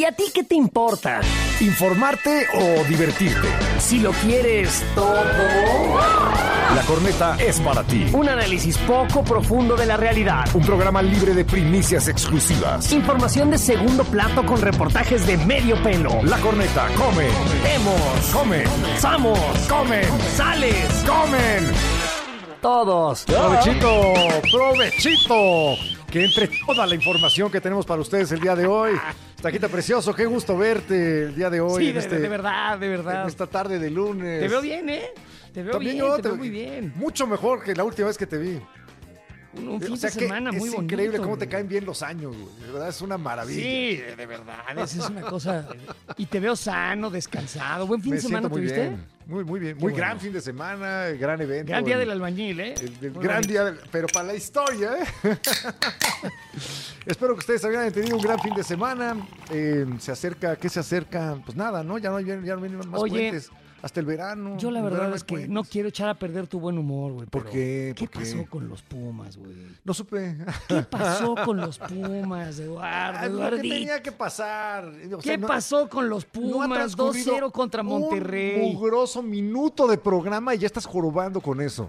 a ti qué te importa? ¿Informarte o divertirte? Si lo quieres todo. La Corneta es para ti. Un análisis poco profundo de la realidad. Un programa libre de primicias exclusivas. Información de segundo plato con reportajes de medio pelo. La Corneta come. Vemos. Come. Somos. Comen. Sales. Comen. Todos. Provechito. Provechito. Que entre toda la información que tenemos para ustedes el día de hoy. Taquita precioso, qué gusto verte el día de hoy. Sí, de verdad, de verdad. En esta tarde de lunes. Te veo bien, ¿eh? Te veo También bien, yo te veo muy bien. Mucho mejor que la última vez que te vi. Un fin de semana muy bonito. Es increíble cómo te caen bien los años, güey. De verdad, es una maravilla. Sí, de verdad. Esa es una cosa. Y te veo sano, descansado. Buen fin de semana, muy ¿tuviste? Bien. Muy bien. Qué Muy bueno. gran fin de semana, gran evento. Gran día del albañil, ¿eh? El gran día, pero para la historia, ¿eh? Espero que ustedes hayan tenido un gran fin de semana. Se acerca, ¿qué se acerca? Pues nada, ¿no? Ya no vienen más puentes. Hasta el verano. Yo la verdad verano es que no quiero echar a perder tu buen humor, güey. ¿Por qué? ¿Qué pasó con los Pumas, güey? No supe. ¿Qué pasó con los Pumas, Eduardo? Lo que tenía que pasar. O sea, ¿Qué pasó con los Pumas? 2-0 contra Monterrey. Un mugroso minuto de programa y ya estás jorobando con eso.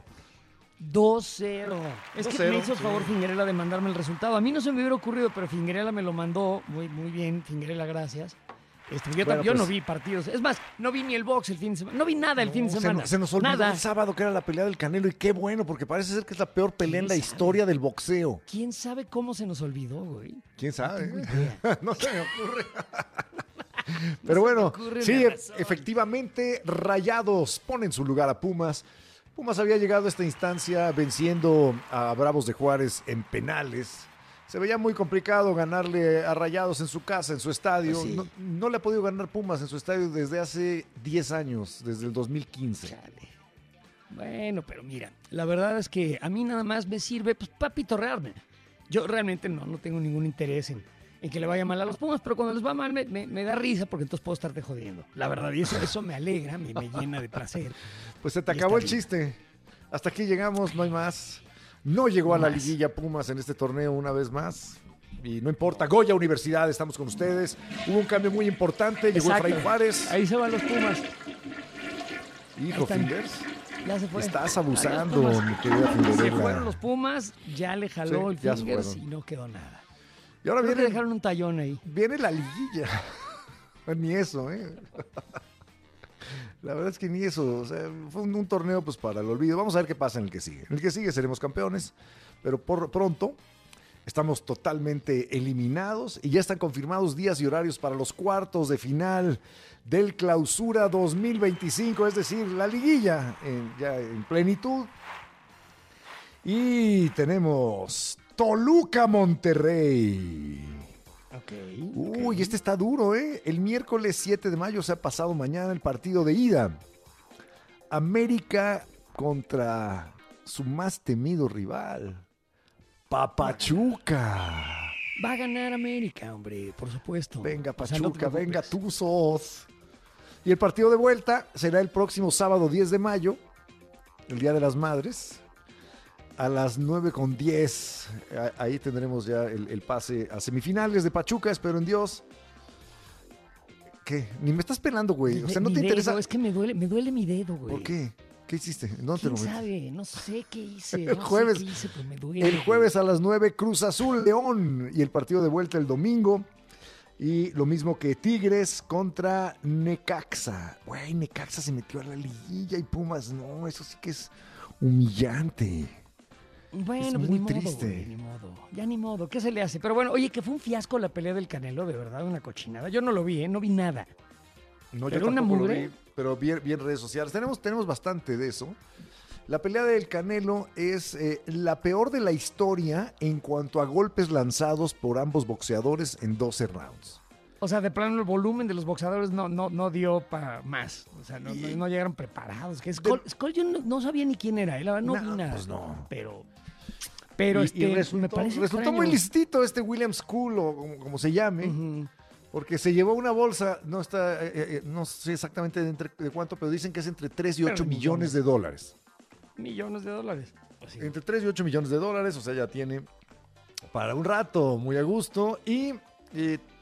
2-0. Es que 2-0, me hizo el favor Fingerela de mandarme el resultado. A mí no se me hubiera ocurrido, pero Fingerela me lo mandó. Muy bien, Fingerela, gracias. Yo no vi partidos. Es más, no vi ni el box el fin de semana. No vi nada el fin de semana. Se nos olvidó nada. el sábado que era la pelea del Canelo y qué bueno, porque parece ser que es la peor pelea en la historia del boxeo. ¿Quién sabe cómo se nos olvidó, güey? ¿Quién sabe? No tengo idea. No se me ocurre. Pero bueno, sí, efectivamente, Rayados pone en su lugar a Pumas. Pumas había llegado a esta instancia venciendo a Bravos de Juárez en penales. Se veía muy complicado ganarle a Rayados en su casa, en su estadio. Pues sí. No le ha podido ganar Pumas en su estadio desde hace 10 años, desde el 2015. Chale. Bueno, pero mira, la verdad es que a mí nada más me sirve pues, para pitorrearme. Yo realmente no tengo ningún interés en que le vaya mal a los Pumas, pero cuando les va mal me da risa porque entonces puedo estarte jodiendo. La verdad, y eso me alegra, me llena de placer. Pues se te acabó el chiste. Hasta aquí llegamos, no hay más. No llegó a la liguilla Pumas en este torneo una vez más. Y no importa, Goya Universidad, estamos con ustedes. Hubo un cambio muy importante, llegó Exacto. Efraín Juárez. Ahí se van los Pumas. Hijo, Fingers, Ya se fue. estás abusando, Adiós, mi querida Se Fingerella. fueron los Pumas, ya le jaló Sí, ya el se Fingers fueron. y no quedó nada. Y ahora Creo que viene, dejaron un tallón ahí. viene la liguilla. Ni eso, ¿eh? La verdad es que ni eso. O sea, fue un torneo pues para el olvido. Vamos a ver qué pasa en el que sigue. En el que sigue seremos campeones, pero por pronto estamos totalmente eliminados y ya están confirmados días y horarios para los cuartos de final del Clausura 2025, es decir, la liguilla ya en plenitud. Y tenemos Toluca Monterrey. Uy, este está duro, ¿eh? El miércoles 7 de mayo, o sea, pasado mañana, el partido de ida. América contra su más temido rival, Pachuca. Va a ganar América, hombre, por supuesto. Venga, O sea, no Pachuca, te venga, preocupes. Tuzos. Y el partido de vuelta será el próximo sábado 10 de mayo, el Día de las Madres, a las 9:10. Ahí tendremos ya el pase a semifinales de Pachuca, espero en Dios. ¿Qué? Ni me estás pelando, güey. O sea, no Mi te dedo, interesa. es que me duele mi dedo, güey. ¿Por qué? ¿Qué hiciste? ¿Dónde te ¿Quién lo metiste? sabe? No sé qué hice. El jueves. No sé qué hice, pero me duele. El jueves a las 9, Cruz Azul León. Y el partido de vuelta el domingo. Y lo mismo que Tigres contra Necaxa. Güey, Necaxa se metió a la liguilla y Pumas no. Eso sí que es humillante. Bueno, Es pues muy ni modo, triste. güey, ni modo. Ya ni modo. ¿Qué se le hace? Pero bueno, oye, que fue un fiasco la pelea del Canelo, de verdad, una cochinada. Yo no lo vi, no vi nada. No, Pero yo una tampoco lo mugre. vi, pero bien redes sociales. Tenemos bastante de eso. La pelea del Canelo es la peor de la historia en cuanto a golpes lanzados por ambos boxeadores en 12 rounds. O sea, de plano el volumen de los boxeadores no dio para más. O sea, no llegaron preparados. Que Skull yo no sabía ni quién era. La verdad, no vi nada. Pues no. Pero Y me parece resultó extraño. muy listito este William School, o como se llame, Ujú. porque se llevó una bolsa, no sé exactamente de cuánto, pero dicen que es entre 3 y 8 Pero millones de dólares. Millones de dólares. Pues sí. Entre 3 y 8 millones de dólares, o sea, ya tiene para un rato, muy a gusto. Y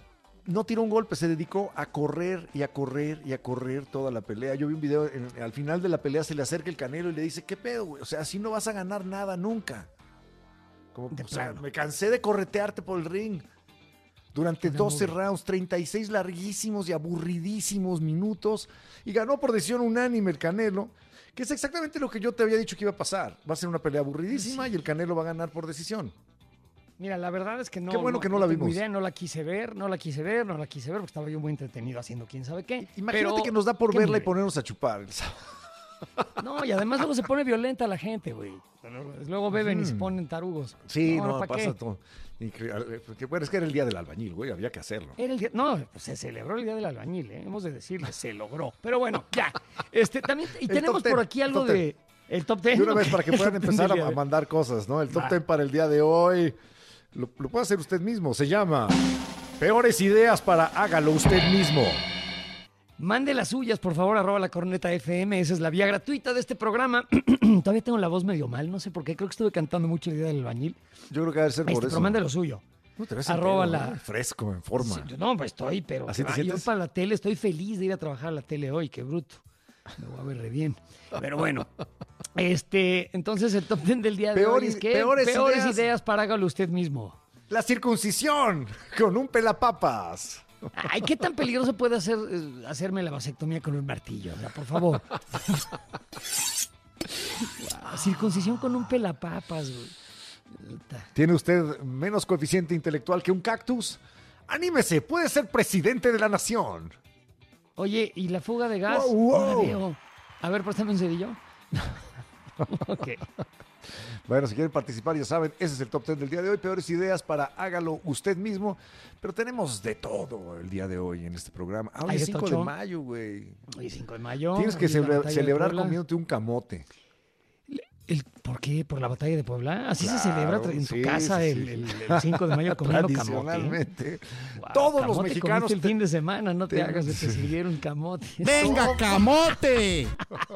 no tiró un golpe, se dedicó a correr y a correr y a correr toda la pelea. Yo vi un video, al final de la pelea se le acerca el Canelo y le dice, ¿qué pedo, güey? O sea, así no vas a ganar nada nunca. Como, De o sea, plano. me cansé de corretearte por el ring. Durante Una 12 mugre. rounds, 36 larguísimos y aburridísimos minutos. Y ganó por decisión unánime el Canelo, que es exactamente lo que yo te había dicho que iba a pasar. Va a ser una pelea aburridísima Sí. y el Canelo va a ganar por decisión. Mira, la verdad es que no. Qué bueno que no la tengo vimos. idea, no la quise ver, porque estaba yo muy entretenido haciendo quién sabe qué. Imagínate pero que nos da por qué verla y mugre. ponernos a chupar. No, y además luego se pone violenta la gente, güey. Luego beben y se ponen tarugos. Sí, no, ¿para pasa qué? todo. Porque, bueno, es que era el día del albañil, güey, había que hacerlo. Era el día, no, pues se celebró el día del albañil, hemos de decirle, se logró. Pero bueno, ya. También, y El tenemos top por 10, aquí el algo top 10. de. El top 10. De una vez para que El puedan top 10 empezar del día a de- mandar cosas, ¿no? El top Va. 10 para el día de hoy lo puede hacer usted mismo. Se llama Peores ideas para hágalo usted mismo. Mande las suyas, por favor, @la corneta FM. Esa es la vía gratuita de este programa. Todavía tengo la voz medio mal, no sé por qué. Creo que estuve cantando mucho el día del albañil. Yo creo que debe ser por eso. Pero mande lo suyo. No te ves arroba entero, la- ¿no? Fresco, en forma. Sí, no, pues estoy, pero ¿Así te yo sientes? para la tele estoy feliz de ir a trabajar a la tele hoy, qué bruto. Me voy a ver re bien. Pero bueno, entonces el top 10 del día de hoy es que Peores peores ideas. ideas para hágalo usted mismo. La circuncisión con un pelapapas. Ay, ¿qué tan peligroso puede hacerme la vasectomía con un martillo? O sea, por favor. Circuncisión con un pelapapas, güey. Puta. ¿Tiene usted menos coeficiente intelectual que un cactus? Anímese, puede ser presidente de la nación. Oye, ¿y la fuga de gas? Wow, wow. No la veo. A ver, préstame un cerillo. Ok. Bueno, si quieren participar, ya saben, ese es el top 10 del día de hoy. Peores ideas para hágalo usted mismo. Pero tenemos de todo el día de hoy en este programa. Ahora ¿Hay es de 5 de tocho? mayo, güey. Hoy 5 de mayo. Tienes que hoy es la batalla de celebrar Puebla. comiéndote un camote. ¿Por qué? ¿Por la batalla de Puebla? Así se Claro, celebra en tu sí, casa sí, el 5 de mayo comiendo camote. Tradicionalmente. Wow, Todos los camote mexicanos comiste el fin de semana, no te te- hagas de que sirvieron camote. ¡Venga, camote!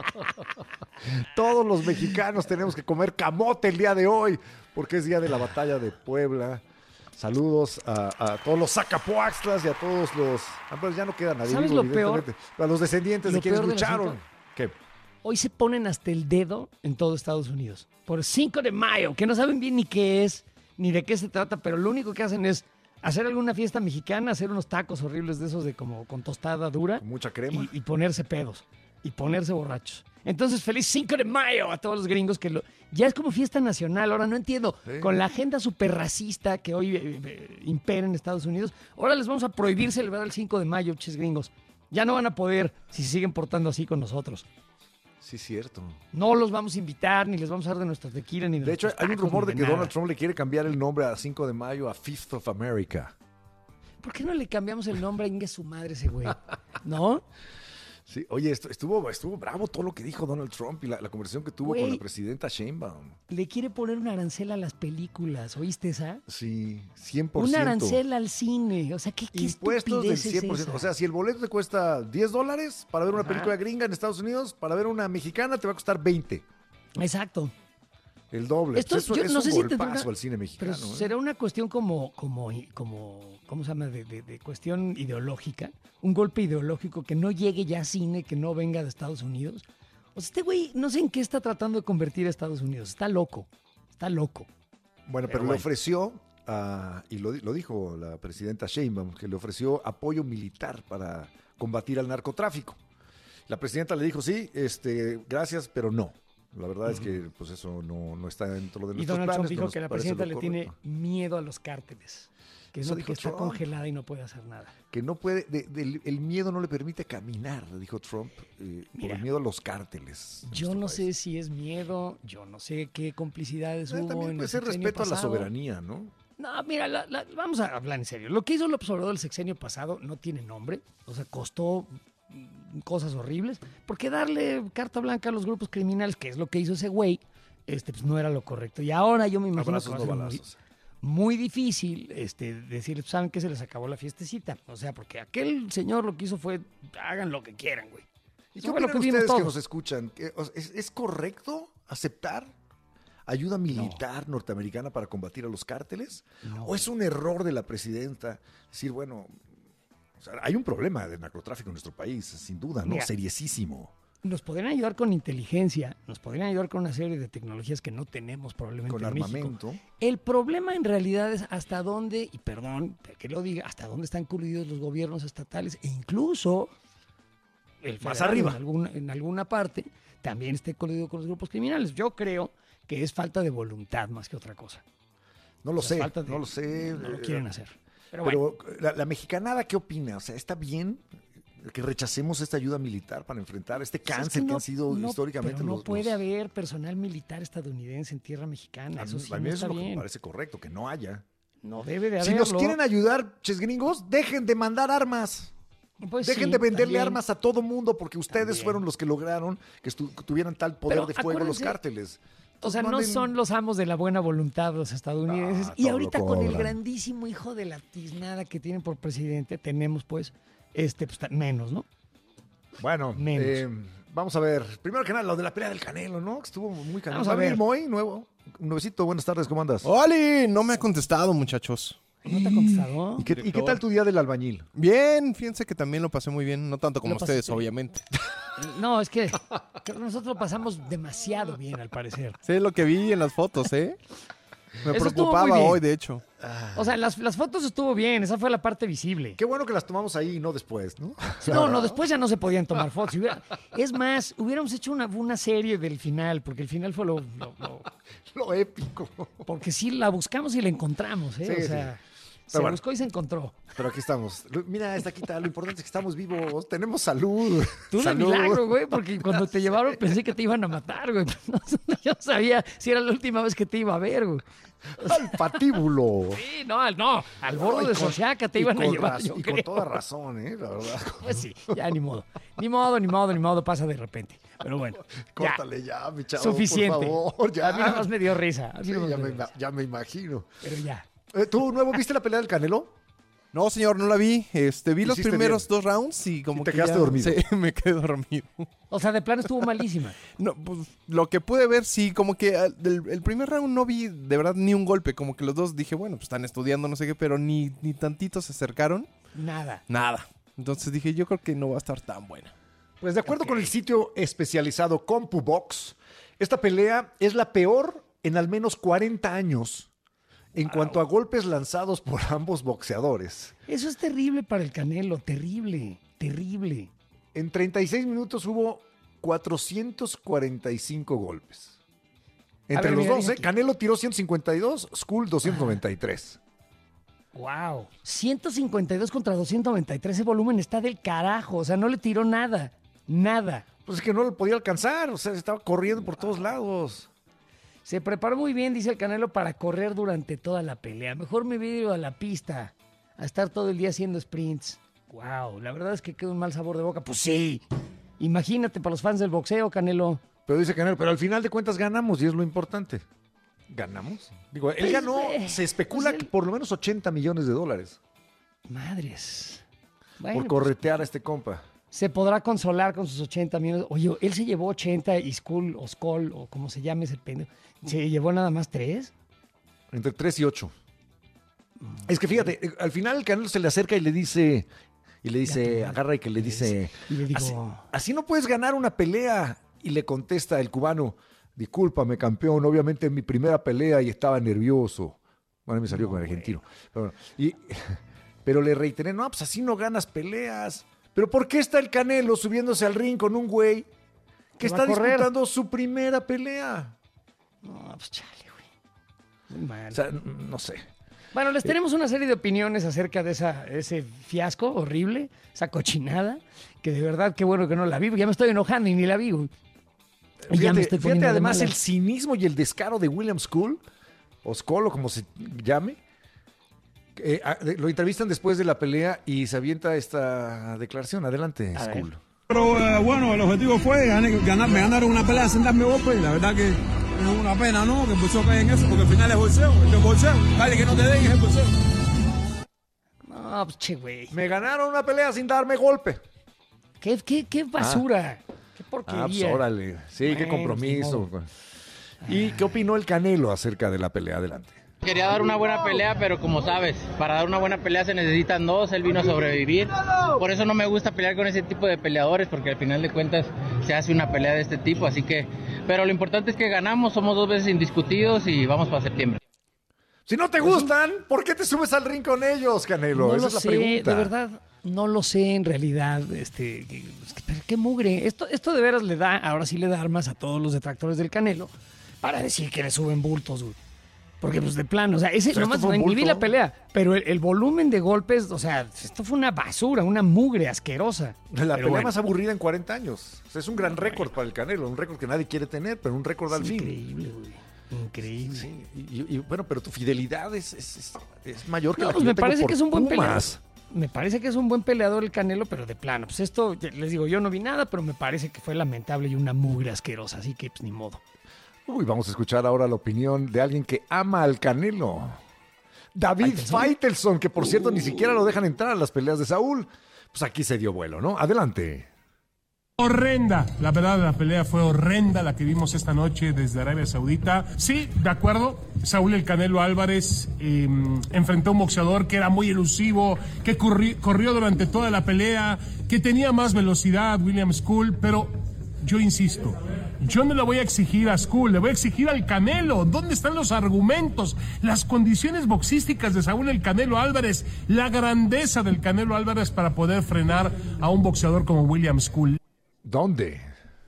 Todos los mexicanos tenemos que comer camote el día de hoy, porque es día de la batalla de Puebla. Saludos a todos los Zacapuaxtlas y a todos los... pues ya no queda nadie ¿Sabes vivo, lo peor? evidentemente. A los descendientes de Lo quienes peor del lucharon. asunto. ¿Qué? Hoy se ponen hasta el dedo en todo Estados Unidos. Por el 5 de mayo, que no saben bien ni qué es, ni de qué se trata, pero lo único que hacen es hacer alguna fiesta mexicana, hacer unos tacos horribles de esos de como con tostada dura Con mucha crema. y ponerse pedos y ponerse borrachos. Entonces, feliz 5 de mayo a todos los gringos que ya es como fiesta nacional. Ahora no entiendo, Sí. con la agenda súper racista que hoy impera en Estados Unidos, ahora les vamos a prohibir celebrar el 5 de mayo, ches gringos. Ya no van a poder si se siguen portando así con nosotros. Sí, cierto. No los vamos a invitar, ni les vamos a dar de nuestra tequila, ni de De hecho, nuestros hay un tacos, rumor ni de que nada. Donald Trump le quiere cambiar el nombre a 5 de mayo a Fifth of America. ¿Por qué no le cambiamos el nombre a Inge su madre ese güey? ¿No? Sí, oye, estuvo bravo todo lo que dijo Donald Trump y la conversación que tuvo con Güey. la presidenta Sheinbaum. Le quiere poner un arancel a las películas, ¿oíste esa? Sí, 100%. Un arancel al cine. O sea, ¿qué Impuestos del estupidez 100%. es esa? O sea, si el boleto te cuesta $10 para ver una Ajá. película gringa en Estados Unidos, para ver una mexicana te va a costar 20. Exacto. El doble. Esto Pues eso yo es no un sé si tendrá golpazo una- al cine Pero mexicano. ¿eh? será una cuestión como ¿cómo se llama? De cuestión ideológica. Un golpe ideológico que no llegue ya a cine, que no venga de Estados Unidos. O sea, este güey no sé en qué está tratando de convertir a Estados Unidos. Está loco. Está loco. Bueno, pero Pero le bueno. ofreció, y lo dijo la presidenta Sheinbaum, que le ofreció apoyo militar para combatir al narcotráfico. La presidenta le dijo, sí, gracias, pero no. La verdad es que pues eso no está dentro de Y nuestros Donald planes. Trump no dijo nos que la parece presidenta lo le tiene correcto. miedo a los cárteles. Que Eso no, que dijo está Trump. congelada y no puede hacer nada. Que no puede, el miedo no le permite caminar, dijo Trump, por Mira, el miedo a los cárteles. en Yo nuestro no país. sé si es miedo, yo no sé qué complicidades hubo También en puede el ser sexenio respeto a la pasado. soberanía, ¿no? No, mira, vamos a hablar en serio. Lo que hizo López Obrador el sexenio pasado no tiene nombre. O sea, costó cosas horribles. Porque darle carta blanca a los grupos criminales, que es lo que hizo ese güey, pues no era lo correcto. Y ahora yo me imagino Abrazos, que va a no ser balazos. muy difícil decir, ¿saben qué? Se les acabó la fiestecita. O sea, porque aquel señor lo que hizo fue, hagan lo que quieran, güey. ¿Y Eso qué fue lo opinan que vimos ustedes que todos. nos escuchan? ¿Es correcto aceptar ayuda militar norteamericana para combatir a los cárteles? No. ¿O es un error de la presidenta decir, bueno, O sea, hay un problema de narcotráfico en nuestro país, sin duda, ¿no? Mira, Seriesísimo. nos podrían ayudar con inteligencia, nos podrían ayudar con una serie de tecnologías que no tenemos probablemente Con en México. armamento. El problema en realidad es hasta dónde, y perdón que lo diga, hasta dónde están coludidos los gobiernos estatales e incluso el Más federal arriba. en alguna parte también esté coludido con los grupos criminales. Yo creo que es falta de voluntad más que otra cosa. No lo O sea, sé, falta de- no lo sé. No lo quieren hacer. Pero bueno, Pero la mexicanada, ¿qué opina? O sea, ¿está bien que rechacemos esta ayuda militar para enfrentar este pues es cáncer que no- han sido no- históricamente pero no los... puede haber personal militar estadounidense en tierra mexicana. Eso sí a mí no eso está es lo que me bien. parece correcto, que no haya. No debe de Si haberlo. nos quieren ayudar, ches gringos, dejen de mandar armas. Pues Dejen sí, de venderle también. armas a todo mundo porque ustedes También. fueron los que lograron que tuvieran tal poder Pero de fuego los acuérdense, cárteles. O sea, Entonces, no son los amos de la buena voluntad los estadounidenses. Ah, y todo ahorita lo con el cobran. grandísimo hijo de la tiznada que tienen por presidente, tenemos pues, menos, ¿no? Bueno, Menos. vamos a ver. Primero que nada, lo de la pelea del Canelo, ¿no? Que estuvo muy canelo. Vamos a ¿Va venir ver. Moy, nuevo? Nuevecito, buenas tardes, ¿cómo andas? ¡Oli! No me ha contestado, muchachos. ¿No te ha contestado? ¿Y qué tal tu día del albañil? Bien, fíjense que también lo pasé muy bien. No tanto como ¿Lo ustedes, pasaste? obviamente. No, es que nosotros lo pasamos demasiado bien, al parecer. Sé lo que vi en las fotos, ¿eh? Me Eso estuvo preocupaba muy bien. hoy, de hecho. O sea, las fotos estuvo bien, esa fue la parte visible. Qué bueno que las tomamos ahí y no después, ¿no? No, después ya no se podían tomar fotos. Es más, hubiéramos hecho una serie del final, porque el final fue Lo épico. porque sí la buscamos y la encontramos, ¿eh? Sí, o sea, sí. se Pero bueno. buscó y se encontró. Pero aquí estamos. Mira, esta quita, lo importante es que estamos vivos, tenemos salud. Tú de Salud. milagro, güey, porque cuando te llevaron pensé que te iban a matar, güey. Yo no sabía si era la última vez que te iba a ver, güey. Al patíbulo. Sí, no, al borde de Sociaca te Y iban a con llevar, yo y con creo. toda razón, la verdad. Pues sí, ya ni modo. Ni modo, pasa de repente. Pero bueno, ya, Córtale ya, mi chavo, suficiente. por favor, ya. A mí nada más me dio risa. A mí Sí, nada más me dio risa. ya me imagino. Pero ya. ¿Tú, nuevo, viste la pelea del Canelo? No, señor, no la vi. Vi los Hiciste primeros bien. 2 rounds y como Y te que quedaste ya- dormido. Sí, me quedé dormido. O sea, de plano estuvo malísima. No, pues lo que pude ver, sí, como que el primer round no vi de verdad ni un golpe. Como que los dos dije, bueno, pues están estudiando, no sé qué, pero ni tantito se acercaron. Nada. Nada. Entonces dije, yo creo que no va a estar tan buena. Pues de acuerdo con el sitio especializado CompuBox, esta pelea es la peor en al menos 40 años en cuanto a golpes lanzados por ambos boxeadores. Eso es terrible para el Canelo. Terrible. Terrible. En 36 minutos hubo 445 golpes. Entre ver, los mira, dos, dice aquí. Canelo tiró 152, Skull 293. Wow. 152 contra 293. Ese volumen está del carajo. O sea, no le tiró nada. Nada. Pues es que no lo podía alcanzar, o sea, estaba corriendo por todos lados. Se preparó muy bien, dice el Canelo, para correr durante toda la pelea. Mejor me hubiera ido a la pista a estar todo el día haciendo sprints. Wow, la verdad es que queda un mal sabor de boca. Pues sí. Imagínate para los fans del boxeo, Canelo. Pero dice Canelo, pero al final de cuentas ganamos y es lo importante. ¿Ganamos? Digo, él Pues, ganó, se especula pues que por lo menos 80 millones de dólares Madres. Bueno, por corretear a este compa. se podrá consolar con sus 80 millones. Oye, él se llevó 80 y Skull o Skoll o como se llame ese pendejo. ¿Se llevó nada más 3? Entre 3 y 8. Es que fíjate, al final el Canelo se le acerca y le dice, agarra y que le dice, Y le digo, así no puedes ganar una pelea. Y le contesta el cubano, discúlpame campeón, obviamente en mi primera pelea y estaba nervioso. Bueno, me salió con el argentino. Pero, pero le reiteré, no, pues así no ganas peleas. Pero ¿por qué está el Canelo subiéndose al ring con un güey que Que va está a correr? disputando su primera pelea? no, pues chale, güey. Muy mal. O sea, no sé. Bueno, les tenemos una serie de opiniones acerca de ese fiasco horrible, esa cochinada, que de verdad qué bueno que no la vi, porque ya me estoy enojando y ni la vi, güey. Y ya me estoy Fíjate poniendo de además el malas. cinismo y el descaro de William Skull, o Skoll, o como se llame. Lo entrevistan después de la pelea y se avienta esta declaración. Adelante, A ver. Skull. Pero bueno, el objetivo fue me ganaron una pelea sin darme golpe. La verdad que es una pena, ¿no? Que el boxeo caiga en eso, porque al final es boxeo. Esto es boxeo. Dale que no te den, es el boxeo. No, pues che, güey. Me ganaron una pelea sin darme golpe. ¿Qué basura? ¿Qué porquería? Ah, pues órale. Sí, qué Bueno, compromiso. pues, ¿Y qué opinó el Canelo acerca de la pelea? Adelante. Quería dar una buena pelea, pero como sabes, para dar una buena pelea se necesitan dos, él vino a sobrevivir. Por eso no me gusta pelear con ese tipo de peleadores, porque al final de cuentas se hace una pelea de este tipo, así que... Pero lo importante es que ganamos, somos 2 veces indiscutidos y vamos para septiembre. Si no te gustan, ¿por qué te subes al ring con ellos, Canelo? No Esa lo es la sé, pregunta. de verdad, no lo sé en realidad. Pero qué mugre. Esto de veras ahora sí le da armas a todos los detractores del Canelo para decir que le suben bultos, güey. Porque, pues, de plano, o sea, nomás fue un ni vi bulto. la pelea, pero el volumen de golpes, o sea, esto fue una basura, una mugre asquerosa. La Pero pelea bueno, más aburrida en 40 años. O sea, es un gran récord para el Canelo, un récord que nadie quiere tener, pero un récord al es fin. increíble, güey. Increíble. Sí, y bueno, pero tu fidelidad es mayor que No, la pues que me yo tengo parece por que es un buen Pumas. peleador. Me parece que es un buen peleador el Canelo, pero de plano. Pues esto, les digo, yo no vi nada, pero me parece que fue lamentable y una mugre asquerosa, así que pues ni modo. Uy, vamos a escuchar ahora la opinión de alguien que ama al Canelo. David Faitelson, que por cierto ni siquiera lo dejan entrar a las peleas de Saúl. Pues aquí se dio vuelo, ¿no? Adelante. Horrenda, la verdad la pelea fue horrenda la que vimos esta noche desde Arabia Saudita. Sí, de acuerdo, Saúl el Canelo Álvarez enfrentó a un boxeador que era muy elusivo, que corrió durante toda la pelea, que tenía más velocidad, William School, pero yo insisto, yo no le voy a exigir a School, le voy a exigir al Canelo. ¿Dónde están los argumentos, las condiciones boxísticas de Saúl el Canelo Álvarez, la grandeza del Canelo Álvarez para poder frenar a un boxeador como William School? ¿Dónde?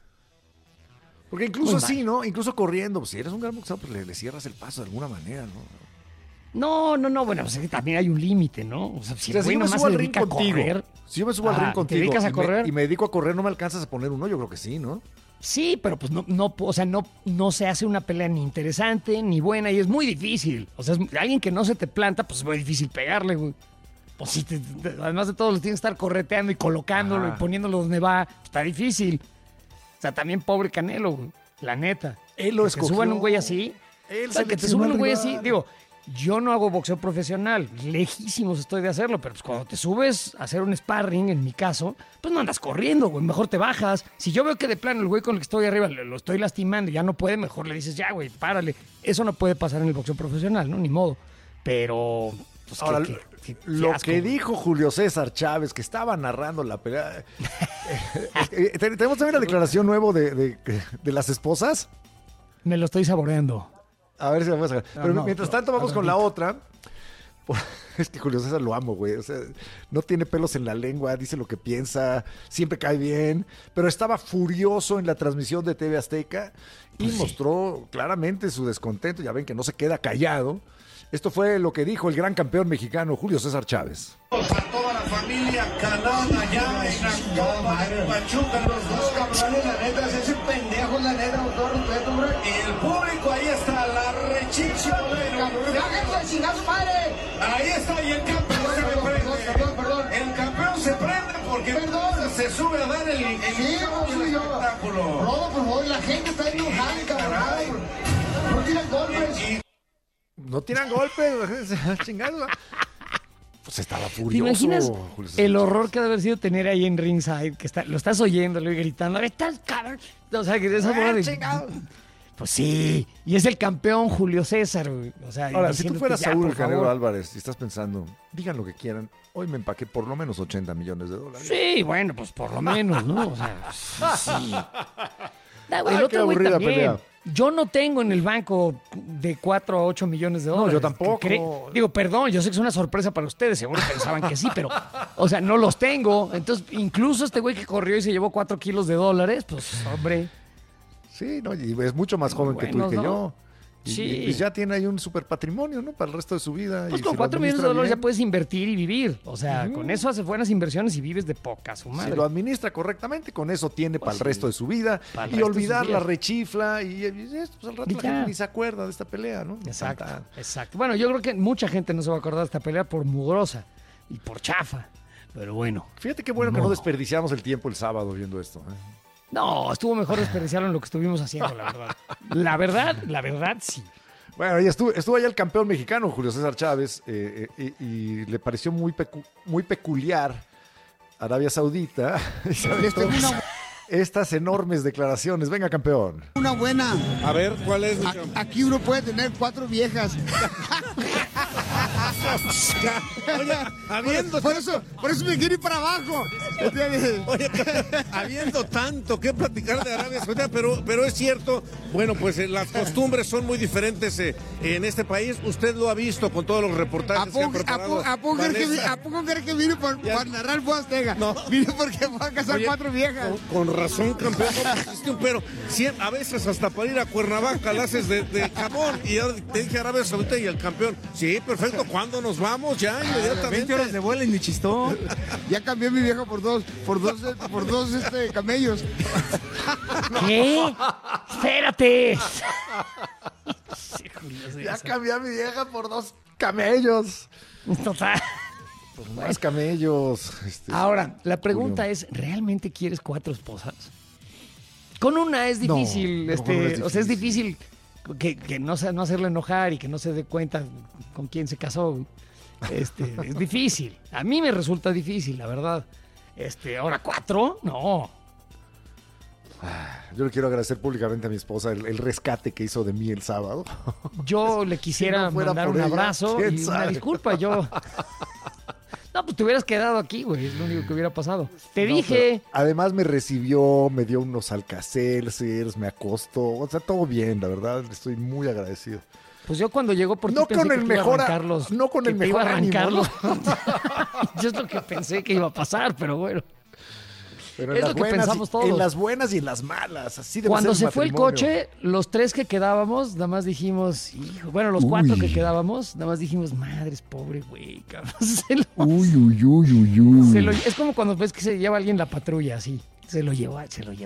Porque incluso Muy así, ¿no? Incluso corriendo, pues, si eres un gran boxeador, pues le cierras el paso de alguna manera, ¿no? No, bueno, pues es que también hay un límite, ¿no? O sea, si O sea, el güey si yo me nomás subo se al ring dedica a contigo, correr. si yo me subo al ring ¿te contigo dedicas a correr? y me dedico a correr, ¿no me alcanzas a poner uno? Yo creo que sí, ¿no? Sí, pero pues no se hace una pelea ni interesante ni buena y es muy difícil. O sea, alguien que no se te planta, pues es muy difícil pegarle, güey. Pues sí, además de todo, lo tienes que estar correteando y colocándolo y poniéndolo donde va. Está difícil. O sea, también pobre Canelo, güey. La neta. Él lo Que escogió. te suban un güey así. Él O sea, que te seleccionó suban al un güey rival. así. Digo, yo no hago boxeo profesional. Lejísimos estoy de hacerlo. Pero pues cuando te subes a hacer un sparring, en mi caso, pues no andas corriendo, güey. Mejor te bajas. Si yo veo que de plano el güey con el que estoy arriba lo estoy lastimando y ya no puede, mejor le dices, ya, güey, párale. Eso no puede pasar en el boxeo profesional, ¿no? Ni modo. Pero... Pues, Ahora, qué lo asco, que güey. dijo Julio César Chávez, que estaba narrando la pelea. Tenemos también la declaración nueva de las esposas. Me lo estoy saboreando. A ver si la vamos a sacar. Pero no, mientras no, tanto, vamos con la adelante. otra. Es que Julio César lo amo, güey. O sea, no tiene pelos en la lengua, dice lo que piensa, siempre cae bien. Pero estaba furioso en la transmisión de TV Azteca y mostró claramente su descontento. Ya ven que no se queda callado. Esto fue lo que dijo el gran campeón mexicano Julio César Chávez. A toda la familia Canón allá en Actoma, en Pachuca, los dos campeones, la neta, ese pendejo, la neta, con todo respeto, hombre. Y el público, ahí está, la rechicha, ahí está, y el campeón se prende. Perdón. El campeón se prende porque se sube a dar el espectáculo. No, por favor, la gente está enojada, cabrón. No tiran golpes. No tiran golpes, chingado. Pues estaba ¿Te furioso. imaginas Julio César el Chávez. horror que ha de haber sido tener ahí en ringside? Que lo estás oyéndolo y gritando, ¡estás cabrón! O sea, que esa bola de... Pues sí, y es el campeón Julio César, güey. O sea, Ahora, si tú diciéndote, fueras ya, Saúl por Canelo favor. Álvarez y estás pensando, digan lo que quieran, hoy me empaqué por lo menos $80 millones. Sí, bueno, pues por lo menos, ¿no? O sea, sí. Ay, El qué otro güey aburrida también. pelea. Yo no tengo en el banco de 4 a 8 millones de dólares. yo tampoco. Digo, perdón, yo sé que es una sorpresa para ustedes, seguro pensaban que sí, pero, o sea, no los tengo. Entonces, incluso este güey que corrió y se llevó 4 kilos de dólares, pues, hombre. Sí, no, y es mucho más joven que tú y Buenos, que ¿no? yo. Y, Sí. y pues ya tiene ahí un super patrimonio, ¿no? Para el resto de su vida. Pues y con si lo 4 millones de administra dólares ya bien, puedes invertir y vivir. O sea, con eso haces buenas inversiones y vives de poca su madre. Si lo administra correctamente, con eso tiene para el sí. resto de su vida. Para el Y resto de olvidar sus la días. rechifla. Y pues al rato Y la ya. gente ni se acuerda de esta pelea, ¿no? Exacto, Tanta- exacto. Bueno, yo creo que mucha gente no se va a acordar de esta pelea por mugrosa y por chafa. Pero bueno. Fíjate qué bueno que no desperdiciamos el tiempo el sábado viendo esto. No, estuvo mejor desperdiciarlo en lo que estuvimos haciendo, la verdad. La verdad, sí. Bueno, ya estuvo allá el campeón mexicano, Julio César Chávez, y le pareció muy peculiar Arabia Saudita. estas enormes declaraciones. Venga, campeón. Una buena. A ver, ¿cuál es? Aquí uno puede tener 4 viejas. Oye, habiendo, Por eso me quiero ir para abajo. oye, habiendo tanto que platicar de Arabia Saudita, pero es cierto, bueno, pues las costumbres son muy diferentes en este país. Usted lo ha visto con todos los reportajes que ha preparado. ¿A poco crees que vine por narrar el Azteca? No. Vine porque voy a casar 4 viejas. Con razón, campeón, pero a veces hasta para ir a Cuernavaca la haces de jamón. Y ahora te dije Arabia Saudita y el campeón. Sí, perfecto, ¿cuándo nos vamos? Ya, inmediatamente. 20 horas de vuelo y ni chistó. Ya cambié mi vieja por dos camellos. ¿Qué? ¡Espérate! Ya cambié a mi vieja por 2 camellos. Total. Por más camellos. Ahora, la pregunta es, ¿realmente quieres 4 esposas? Con una es difícil, No, con una es o sea, es difícil que no hacerle enojar y que no se dé cuenta con quién se casó. Es difícil. A mí me resulta difícil, la verdad. Ahora 4, no. Yo le quiero agradecer públicamente a mi esposa el rescate que hizo de mí el sábado. Yo le quisiera Si no fuera mandar por un ella, abrazo ¿quién y una sabe? disculpa. No, pues te hubieras quedado aquí, güey. Es lo único que hubiera pasado. Te dije. Además me recibió, me dio unos Alka-Seltzers, me acostó. O sea, todo bien, la verdad. Estoy muy agradecido. Pues yo cuando llegó por ti No pensé con el que te iba a mejor, arrancar los- no con que el te iba a mejor ánimo, arrancar ¿no? los- Yo es lo que pensé que iba a pasar, pero bueno. Pero Es en las lo que buenas, pensamos todos. en las buenas y en las malas. Así debe Cuando ser se fue el matrimonio. coche, los 3 que quedábamos, nada más dijimos, hijo, bueno, los 4 que quedábamos, nada más dijimos, madres, pobre güey, cabrón. Es como cuando ves que se lleva alguien la patrulla, así. Se lo llevaron,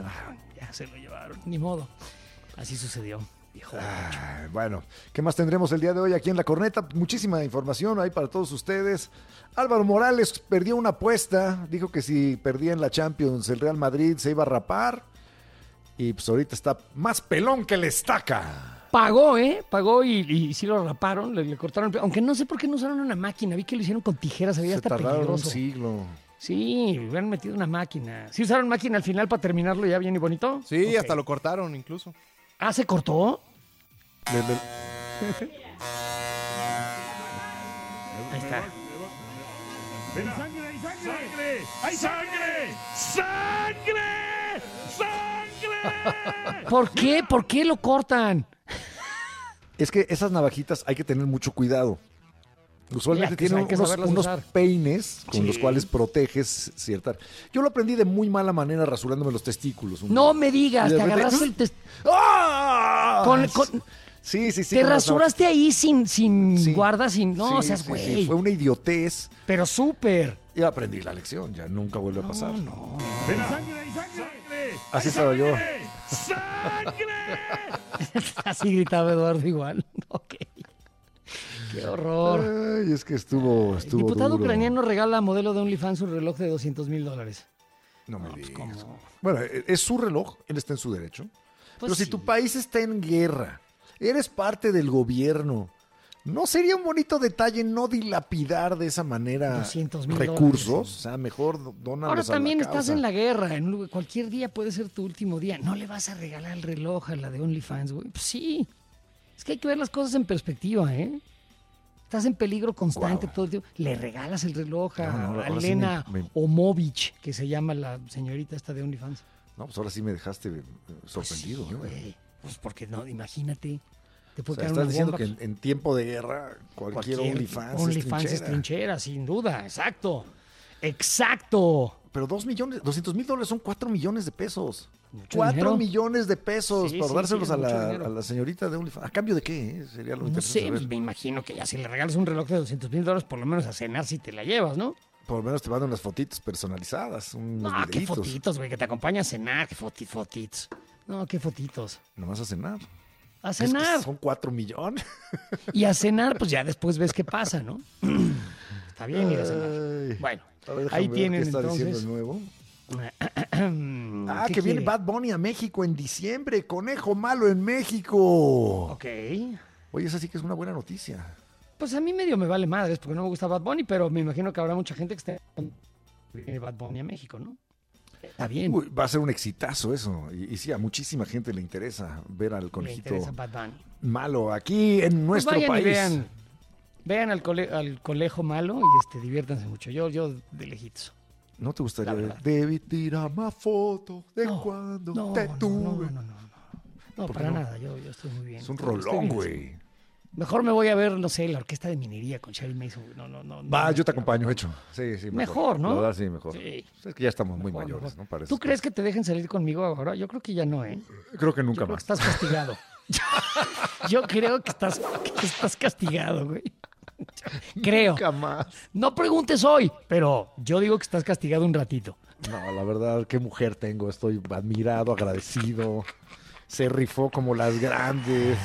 ni modo. Así sucedió, viejo. Bueno, ¿qué más tendremos el día de hoy aquí en La Corneta? Muchísima información ahí para todos ustedes. Álvaro Morales perdió una apuesta, dijo que si perdía en la Champions el Real Madrid se iba a rapar y pues ahorita está más pelón que la estaca. Pagó, Pagó y sí lo raparon, le cortaron el pelo. Aunque no sé por qué no usaron una máquina, vi que lo hicieron con tijeras, había Se hasta tardaron peligroso. un siglo. Sí, hubieran metido una máquina. ¿Sí usaron máquina al final para terminarlo ya bien y bonito? Sí, Ok. hasta lo cortaron incluso. Ah, ¿se cortó? Ahí está. ¡Sangre! ¡Hay sangre! ¡Sangre! ¡Sangre! ¿Por qué? ¿Por qué lo cortan? Es que esas navajitas hay que tener mucho cuidado. Usualmente Ya, que tienen hay que unos, saberlas unos usar. peines con Sí. los cuales proteges cierta... Yo lo aprendí de muy mala manera rasurándome los testículos. No me digas, Y de te repente- agarraste el ¡Ah! Sí, Sí. te con las rasuraste ahí sin Sí. guarda, sin... No, Sí, seas sí, güey. sí, fue una idiotez. Pero súper. Y aprendí la lección, ya nunca vuelve a pasar. No. ¡Sangre! Así estaba yo. ¡Sangre! Así gritaba Eduardo igual. Ok. Qué horror. Ay, es que estuvo El diputado duro. ucraniano regala a modelo de OnlyFans un reloj de $200,000. No me digas. ¿cómo? Bueno, es su reloj, él está en su derecho. Pero si sí. tu país está en guerra, eres parte del gobierno, ¿no sería un bonito detalle no dilapidar de esa manera 200,000 recursos? dólares. O sea, mejor dónalos Ahora a también la estás causa. en la guerra. Cualquier día puede ser tu último día. ¿No le vas a regalar el reloj a la de OnlyFans, güey? Pues sí. Es que hay que ver las cosas en perspectiva, ¿eh? Estás en peligro constante todo el tiempo. Le regalas el reloj a No, ahora sí Elena me- Omovich, que se llama la señorita esta de OnlyFans. No, pues ahora sí me dejaste sorprendido. Sí, ¿eh? güey. Pues porque no, imagínate. Te O puede sea, caer estás una diciendo bomba. que en tiempo de guerra cualquier OnlyFans es trinchera, sin duda. Exacto. Exacto. Pero $200,000 son 4 millones de pesos. Mucho 4 dinero. millones de pesos Sí, para sí, dárselos sí, a, es mucho la, dinero. a la señorita de OnlyFans. ¿A cambio de qué? Sería lo No interesante sé, saber. me imagino que ya si le regalas un reloj de $200,000, por lo menos a cenar si te la llevas, ¿no? Por lo menos te mandan unas fotitos personalizadas, unos No, qué videitos. fotitos, güey, que te acompaña a cenar, qué fotitos. No, qué fotitos. Nomás a cenar. A Es que cenar. son 4 millones. Y a cenar, pues ya después ves qué pasa, ¿no? Está bien ir a cenar. Ay. Bueno, A ver, déjame ahí ver tienen qué está diciendo entonces. el nuevo. ¿Qué Que viene quiere? Bad Bunny a México en diciembre. Conejo malo en México. Ok. Oye, esa sí que es una buena noticia. Pues a mí medio me vale madres porque no me gusta Bad Bunny, pero me imagino que habrá mucha gente que esté con Bad Bunny a México, ¿no? Está bien. Uy, va a ser un exitazo eso. Y sí, a muchísima gente le interesa ver al Me conejito interesa Bad Bunny. malo aquí en Pues nuestro vayan y país. vean al conejo malo y diviértanse mucho. Yo de lejitos. ¿No te gustaría La ver? verdad. Debí tirar más fotos de No, cuando no, te no, tuve. No, ¿Por qué para no? nada. Yo estoy muy bien. Es un Estoy rolón, bien así. güey. Mejor me voy a ver, no sé, la orquesta de minería con Sherry Mason. No. Va, yo te quiero. acompaño, hecho. Sí, sí, Mejor, ¿no? La verdad, sí, mejor. Sí. Es que ya estamos muy Mejor, mayores, mejor. ¿no? Parece. ¿Tú crees que te dejen salir conmigo ahora? Yo creo que ya no, ¿eh? Creo que Yo nunca creo que más. estás castigado. Yo creo que estás castigado, güey. Creo. Nunca más. No preguntes hoy, pero yo digo que estás castigado un ratito. No, la verdad, qué mujer tengo. Estoy admirado, agradecido. Se rifó como las grandes.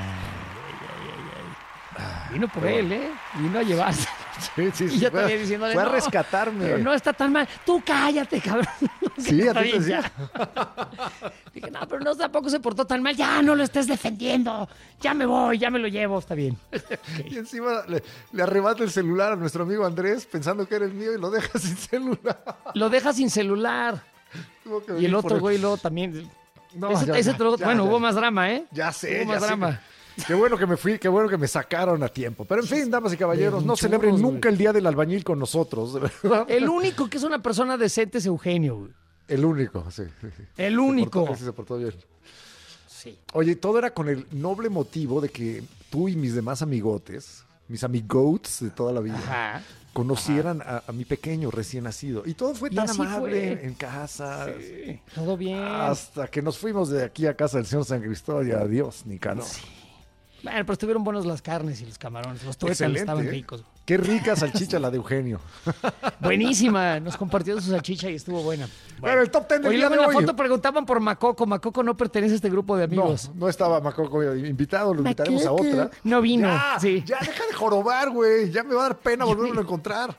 Vino por él, ¿eh? Vino a llevarse. Sí, sí, Y sí. yo Fue, todavía diciéndole, fue a "No, rescatarme. pero no está tan mal. Tú cállate, cabrón. Sí, a Está ti te bien, decía. ya. Dije, no, pero no, tampoco se portó tan mal. Ya no lo estés defendiendo. Ya me voy, ya me lo llevo. Está bien. Y encima le arrebata el celular a nuestro amigo Andrés pensando que era el mío y lo deja sin celular. Lo deja sin celular. Tuvo que Y venir el por otro él. güey luego también. No, Ese ya, te lo- ya, bueno, ya. hubo más drama, ¿eh? Ya sé, Hubo más ya sé. drama. Qué bueno que me fui, qué bueno que me sacaron a tiempo. Pero en fin, damas y caballeros, no churros, celebren güey. nunca el Día del Albañil con nosotros, de verdad. El único que es una persona decente es Eugenio, güey. El único, sí. El único. Ese se portó bien. Sí. Oye, todo era con el noble motivo de que tú y mis demás amigotes, mis amigotes de toda la vida, Ajá. conocieran a mi pequeño recién nacido. Y todo fue Y tan así amable fue. en casa. Sí, todo bien. Hasta que nos fuimos de aquí a casa del señor San Cristóbal y adiós, Nicanor. Bueno, pero estuvieron buenos las carnes y los camarones. Los tuétanos estaban ¿eh? ricos. Qué rica salchicha la de Eugenio. Buenísima. Nos compartió su salchicha y estuvo buena. Bueno, el top 10 del Oye, día luego de en la hoy. foto preguntaban por Macoco. Macoco no pertenece a este grupo de No, amigos. no estaba Macoco invitado, lo invitaremos a otra. No vino. Ya, Sí. ya deja de jorobar, güey. Ya me va a dar pena volverlo a encontrar.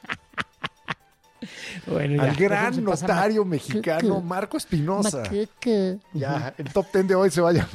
Bueno, Al ya, mejor gran se pasa notario mexicano Marco Espinosa. Macoco. Ya, el top 10 de hoy se vaya.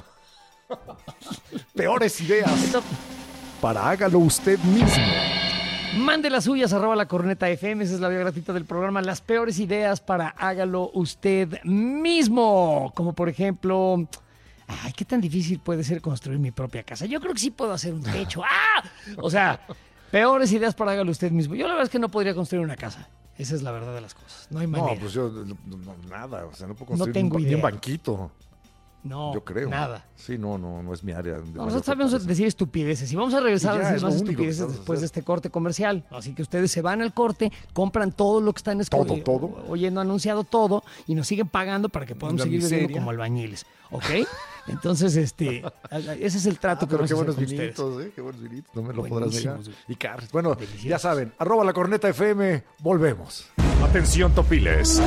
Peores ideas Esto- para hágalo usted mismo. Mande las suyas, @lacorneta_fm, esa es la vía gratuita del programa. Las peores ideas para hágalo usted mismo. Como por ejemplo, ay, ¿qué tan difícil puede ser construir mi propia casa? Yo creo que sí puedo hacer un techo. ¡Ah! O sea, peores ideas para hágalo usted mismo. Yo la verdad es que no podría construir una casa. Esa es la verdad de las cosas. No hay manera. No, pues yo nada, o sea, no puedo No construir tengo ni un idea. banquito. No, Yo creo. nada. Sí, no es mi área. de No, mayor nosotros sabemos fortaleza. decir estupideces y vamos a regresar Y ya, a decir es lo más único que estupideces sabemos después hacer. de este corte comercial. Así que ustedes se van al corte, compran todo lo que están Todo. oyendo anunciado todo y nos siguen pagando para que podamos La seguir viviendo miseria. como albañiles. ¿Ok? Entonces, ese es el trato que Pero vamos qué a hacer buenos con ustedes. vinitos, qué buenos vinitos. No me lo podrás negar. Buenísimos, güey. Y carnes. Bueno, Deliciosos. ya saben, @lacorneta_fm, volvemos. Atención Topiles,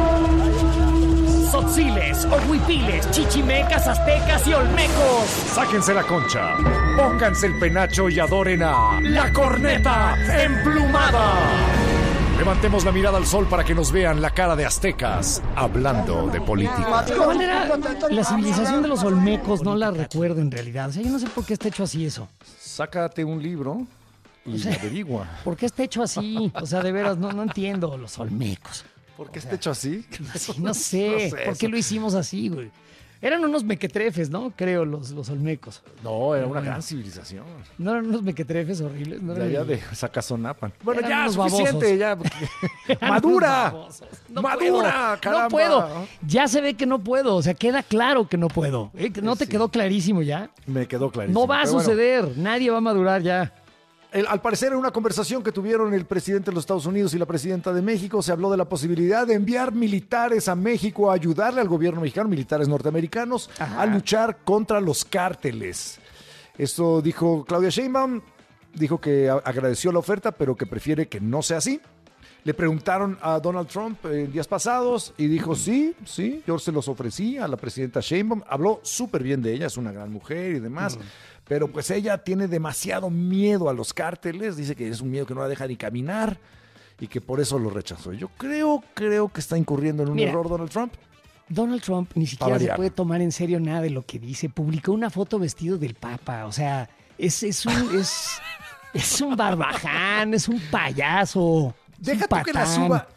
Tzotziles, ohuipiles, chichimecas, aztecas y olmecos. sáquense la concha, pónganse el penacho y adoren a La corneta emplumada. Levantemos la mirada al sol para que nos vean la cara de aztecas hablando de política. ¿Cuál era la civilización de los olmecos? No la recuerdo en realidad. O sea, yo no sé por qué está hecho así eso. Sácate un libro y averigua. ¿Por qué está hecho así? O sea, de veras, no entiendo los olmecos. ¿Por qué está hecho así? Sí, no sé. ¿Por qué lo hicimos así, güey? Eran unos mequetrefes, ¿no? Creo, los olmecos. No, era una gran civilización. ¿No eran unos mequetrefes horribles? ¿No De eran allá de Zacazonapan. Bueno, Eran ya, unos suficiente, ya. Eran ¡Madura! unos babosos. No ¡Madura, puedo, caramba! No puedo. Ya se ve que no puedo. O sea, queda claro que no puedo. ¿No te Sí. quedó clarísimo ya? Me quedó clarísimo. No va a Pero bueno, suceder. Nadie va a madurar ya. al parecer, en una conversación que tuvieron el presidente de los Estados Unidos y la presidenta de México, se habló de la posibilidad de enviar militares a México a ayudarle al gobierno mexicano, militares norteamericanos, a luchar contra los cárteles. Esto dijo Claudia Sheinbaum, dijo que agradeció la oferta, pero que prefiere que no sea así. Le preguntaron a Donald Trump en días pasados y dijo, sí, yo se los ofrecí a la presidenta Sheinbaum. Habló súper bien de ella, es una gran mujer y demás. Pero pues ella tiene demasiado miedo a los cárteles, dice que es un miedo que no la deja ni caminar y que por eso lo rechazó. Yo creo que está incurriendo en un error Donald Trump. Donald Trump ni siquiera se puede tomar en serio nada de lo que dice. Publicó una foto vestido del Papa, o sea, es un barbaján, es un payaso. Deja tú que la suba.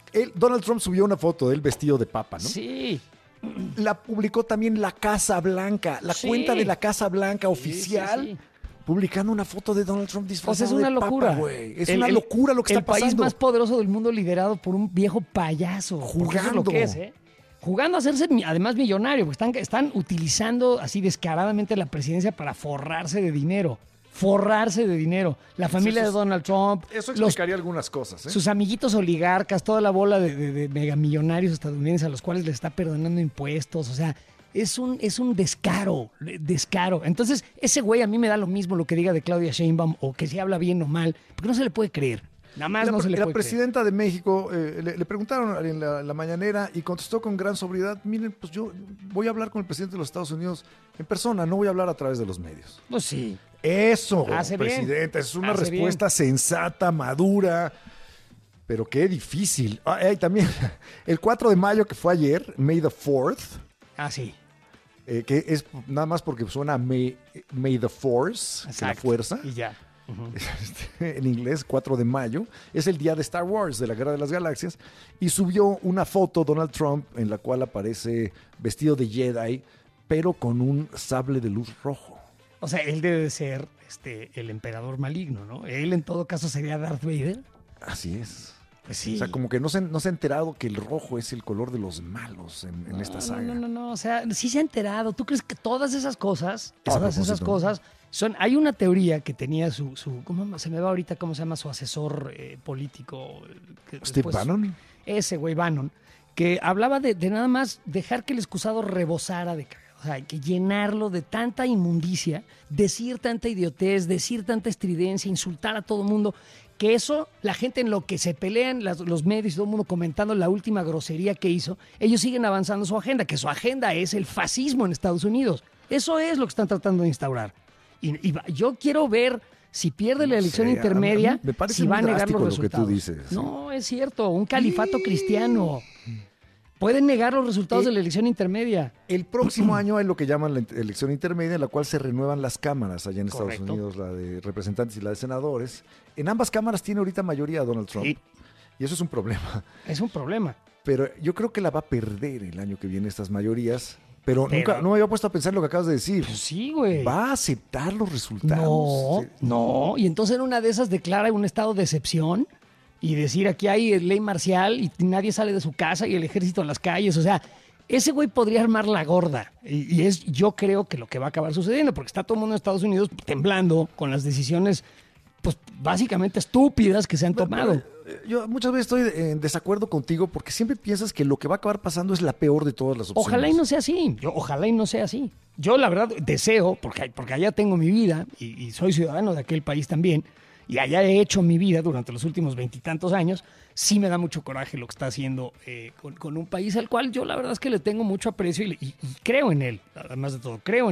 Donald Trump subió una foto del vestido de papa, ¿no? Sí. La publicó también la Casa Blanca, la cuenta de la Casa Blanca oficial, sí. publicando una foto de Donald Trump disfrazado es una de locura. papa, güey. Es una locura lo que está pasando. El país más poderoso del mundo liderado por un viejo payaso. Jugando. Eso es lo que es, ¿eh? Jugando a hacerse además millonario, porque están utilizando así descaradamente la presidencia para forrarse de dinero. La familia de Donald Trump. Eso explicaría algunas cosas, ¿eh? Sus amiguitos oligarcas, toda la bola de megamillonarios estadounidenses a los cuales les está perdonando impuestos. O sea, es un descaro. Entonces, ese güey a mí me da lo mismo lo que diga de Claudia Sheinbaum o que si habla bien o mal, porque no se le puede creer. Nada más no se le puede La presidenta de México le preguntaron en la mañanera y contestó con gran sobriedad: miren, pues yo voy a hablar con el presidente de los Estados Unidos en persona, no voy a hablar a través de los medios. Pues sí. Eso, Hace presidenta, es una Hace respuesta sensata, madura, pero qué difícil. Y también el 4 de mayo, que fue ayer, May the 4th. Ah, sí. Que es nada más porque suena May the Force, que la fuerza. Y ya. En inglés, 4 de mayo, es el día de Star Wars, de la Guerra de las Galaxias, y subió una foto Donald Trump en la cual aparece vestido de Jedi, pero con un sable de luz rojo. O sea, él debe de ser el emperador maligno, ¿no? Él en todo caso sería Darth Vader. Así es. Pues sí. O sea, como que no se ha enterado que el rojo es el color de los malos en esta saga. No, o sea, sí se ha enterado. ¿Tú crees que todas esas cosas, son... Hay una teoría que tenía su ¿cómo se me va ahorita cómo se llama su asesor político? Steve Bannon. Ese güey Bannon, que hablaba de nada más dejar que el excusado rebosara de cagada. O sea, hay que llenarlo de tanta inmundicia, decir tanta idiotez, decir tanta estridencia, insultar a todo el mundo, que eso, la gente en lo que se pelean, los medios y todo el mundo comentando la última grosería que hizo, ellos siguen avanzando su agenda, que su agenda es el fascismo en Estados Unidos. Eso es lo que están tratando de instaurar. Y yo quiero ver si pierde la elección intermedia, me parece si va a negar los lo que tú resultados. dices. No, es cierto, un califato cristiano. Pueden negar los resultados de la elección intermedia. El próximo año hay lo que llaman la elección intermedia, en la cual se renuevan las cámaras allá en Correcto. Estados Unidos, la de representantes y la de senadores. En ambas cámaras tiene ahorita mayoría Donald Trump. Sí. Y eso es un problema. Es un problema. Pero yo creo que la va a perder el año que viene estas mayorías. Pero nunca, no me había puesto a pensar lo que acabas de decir. Pues sí, güey. ¿Va a aceptar los resultados? No. Y entonces en una de esas declara un estado de excepción y decir aquí hay ley marcial y nadie sale de su casa y el ejército en las calles. O sea, ese güey podría armar la gorda. Y yo creo que lo que va a acabar sucediendo, porque está todo el mundo en Estados Unidos temblando con las decisiones, pues básicamente estúpidas que se han tomado. Yo muchas veces estoy en desacuerdo contigo porque siempre piensas que lo que va a acabar pasando es la peor de todas las opciones. Ojalá y no sea así. Ojalá y no sea así. Yo la verdad deseo, porque allá tengo mi vida y soy ciudadano de aquel país también, y allá he hecho mi vida durante los últimos 20 y tantos años, sí me da mucho coraje lo que está haciendo con un país al cual yo la verdad es que le tengo mucho aprecio y creo en él, además de todo. Creo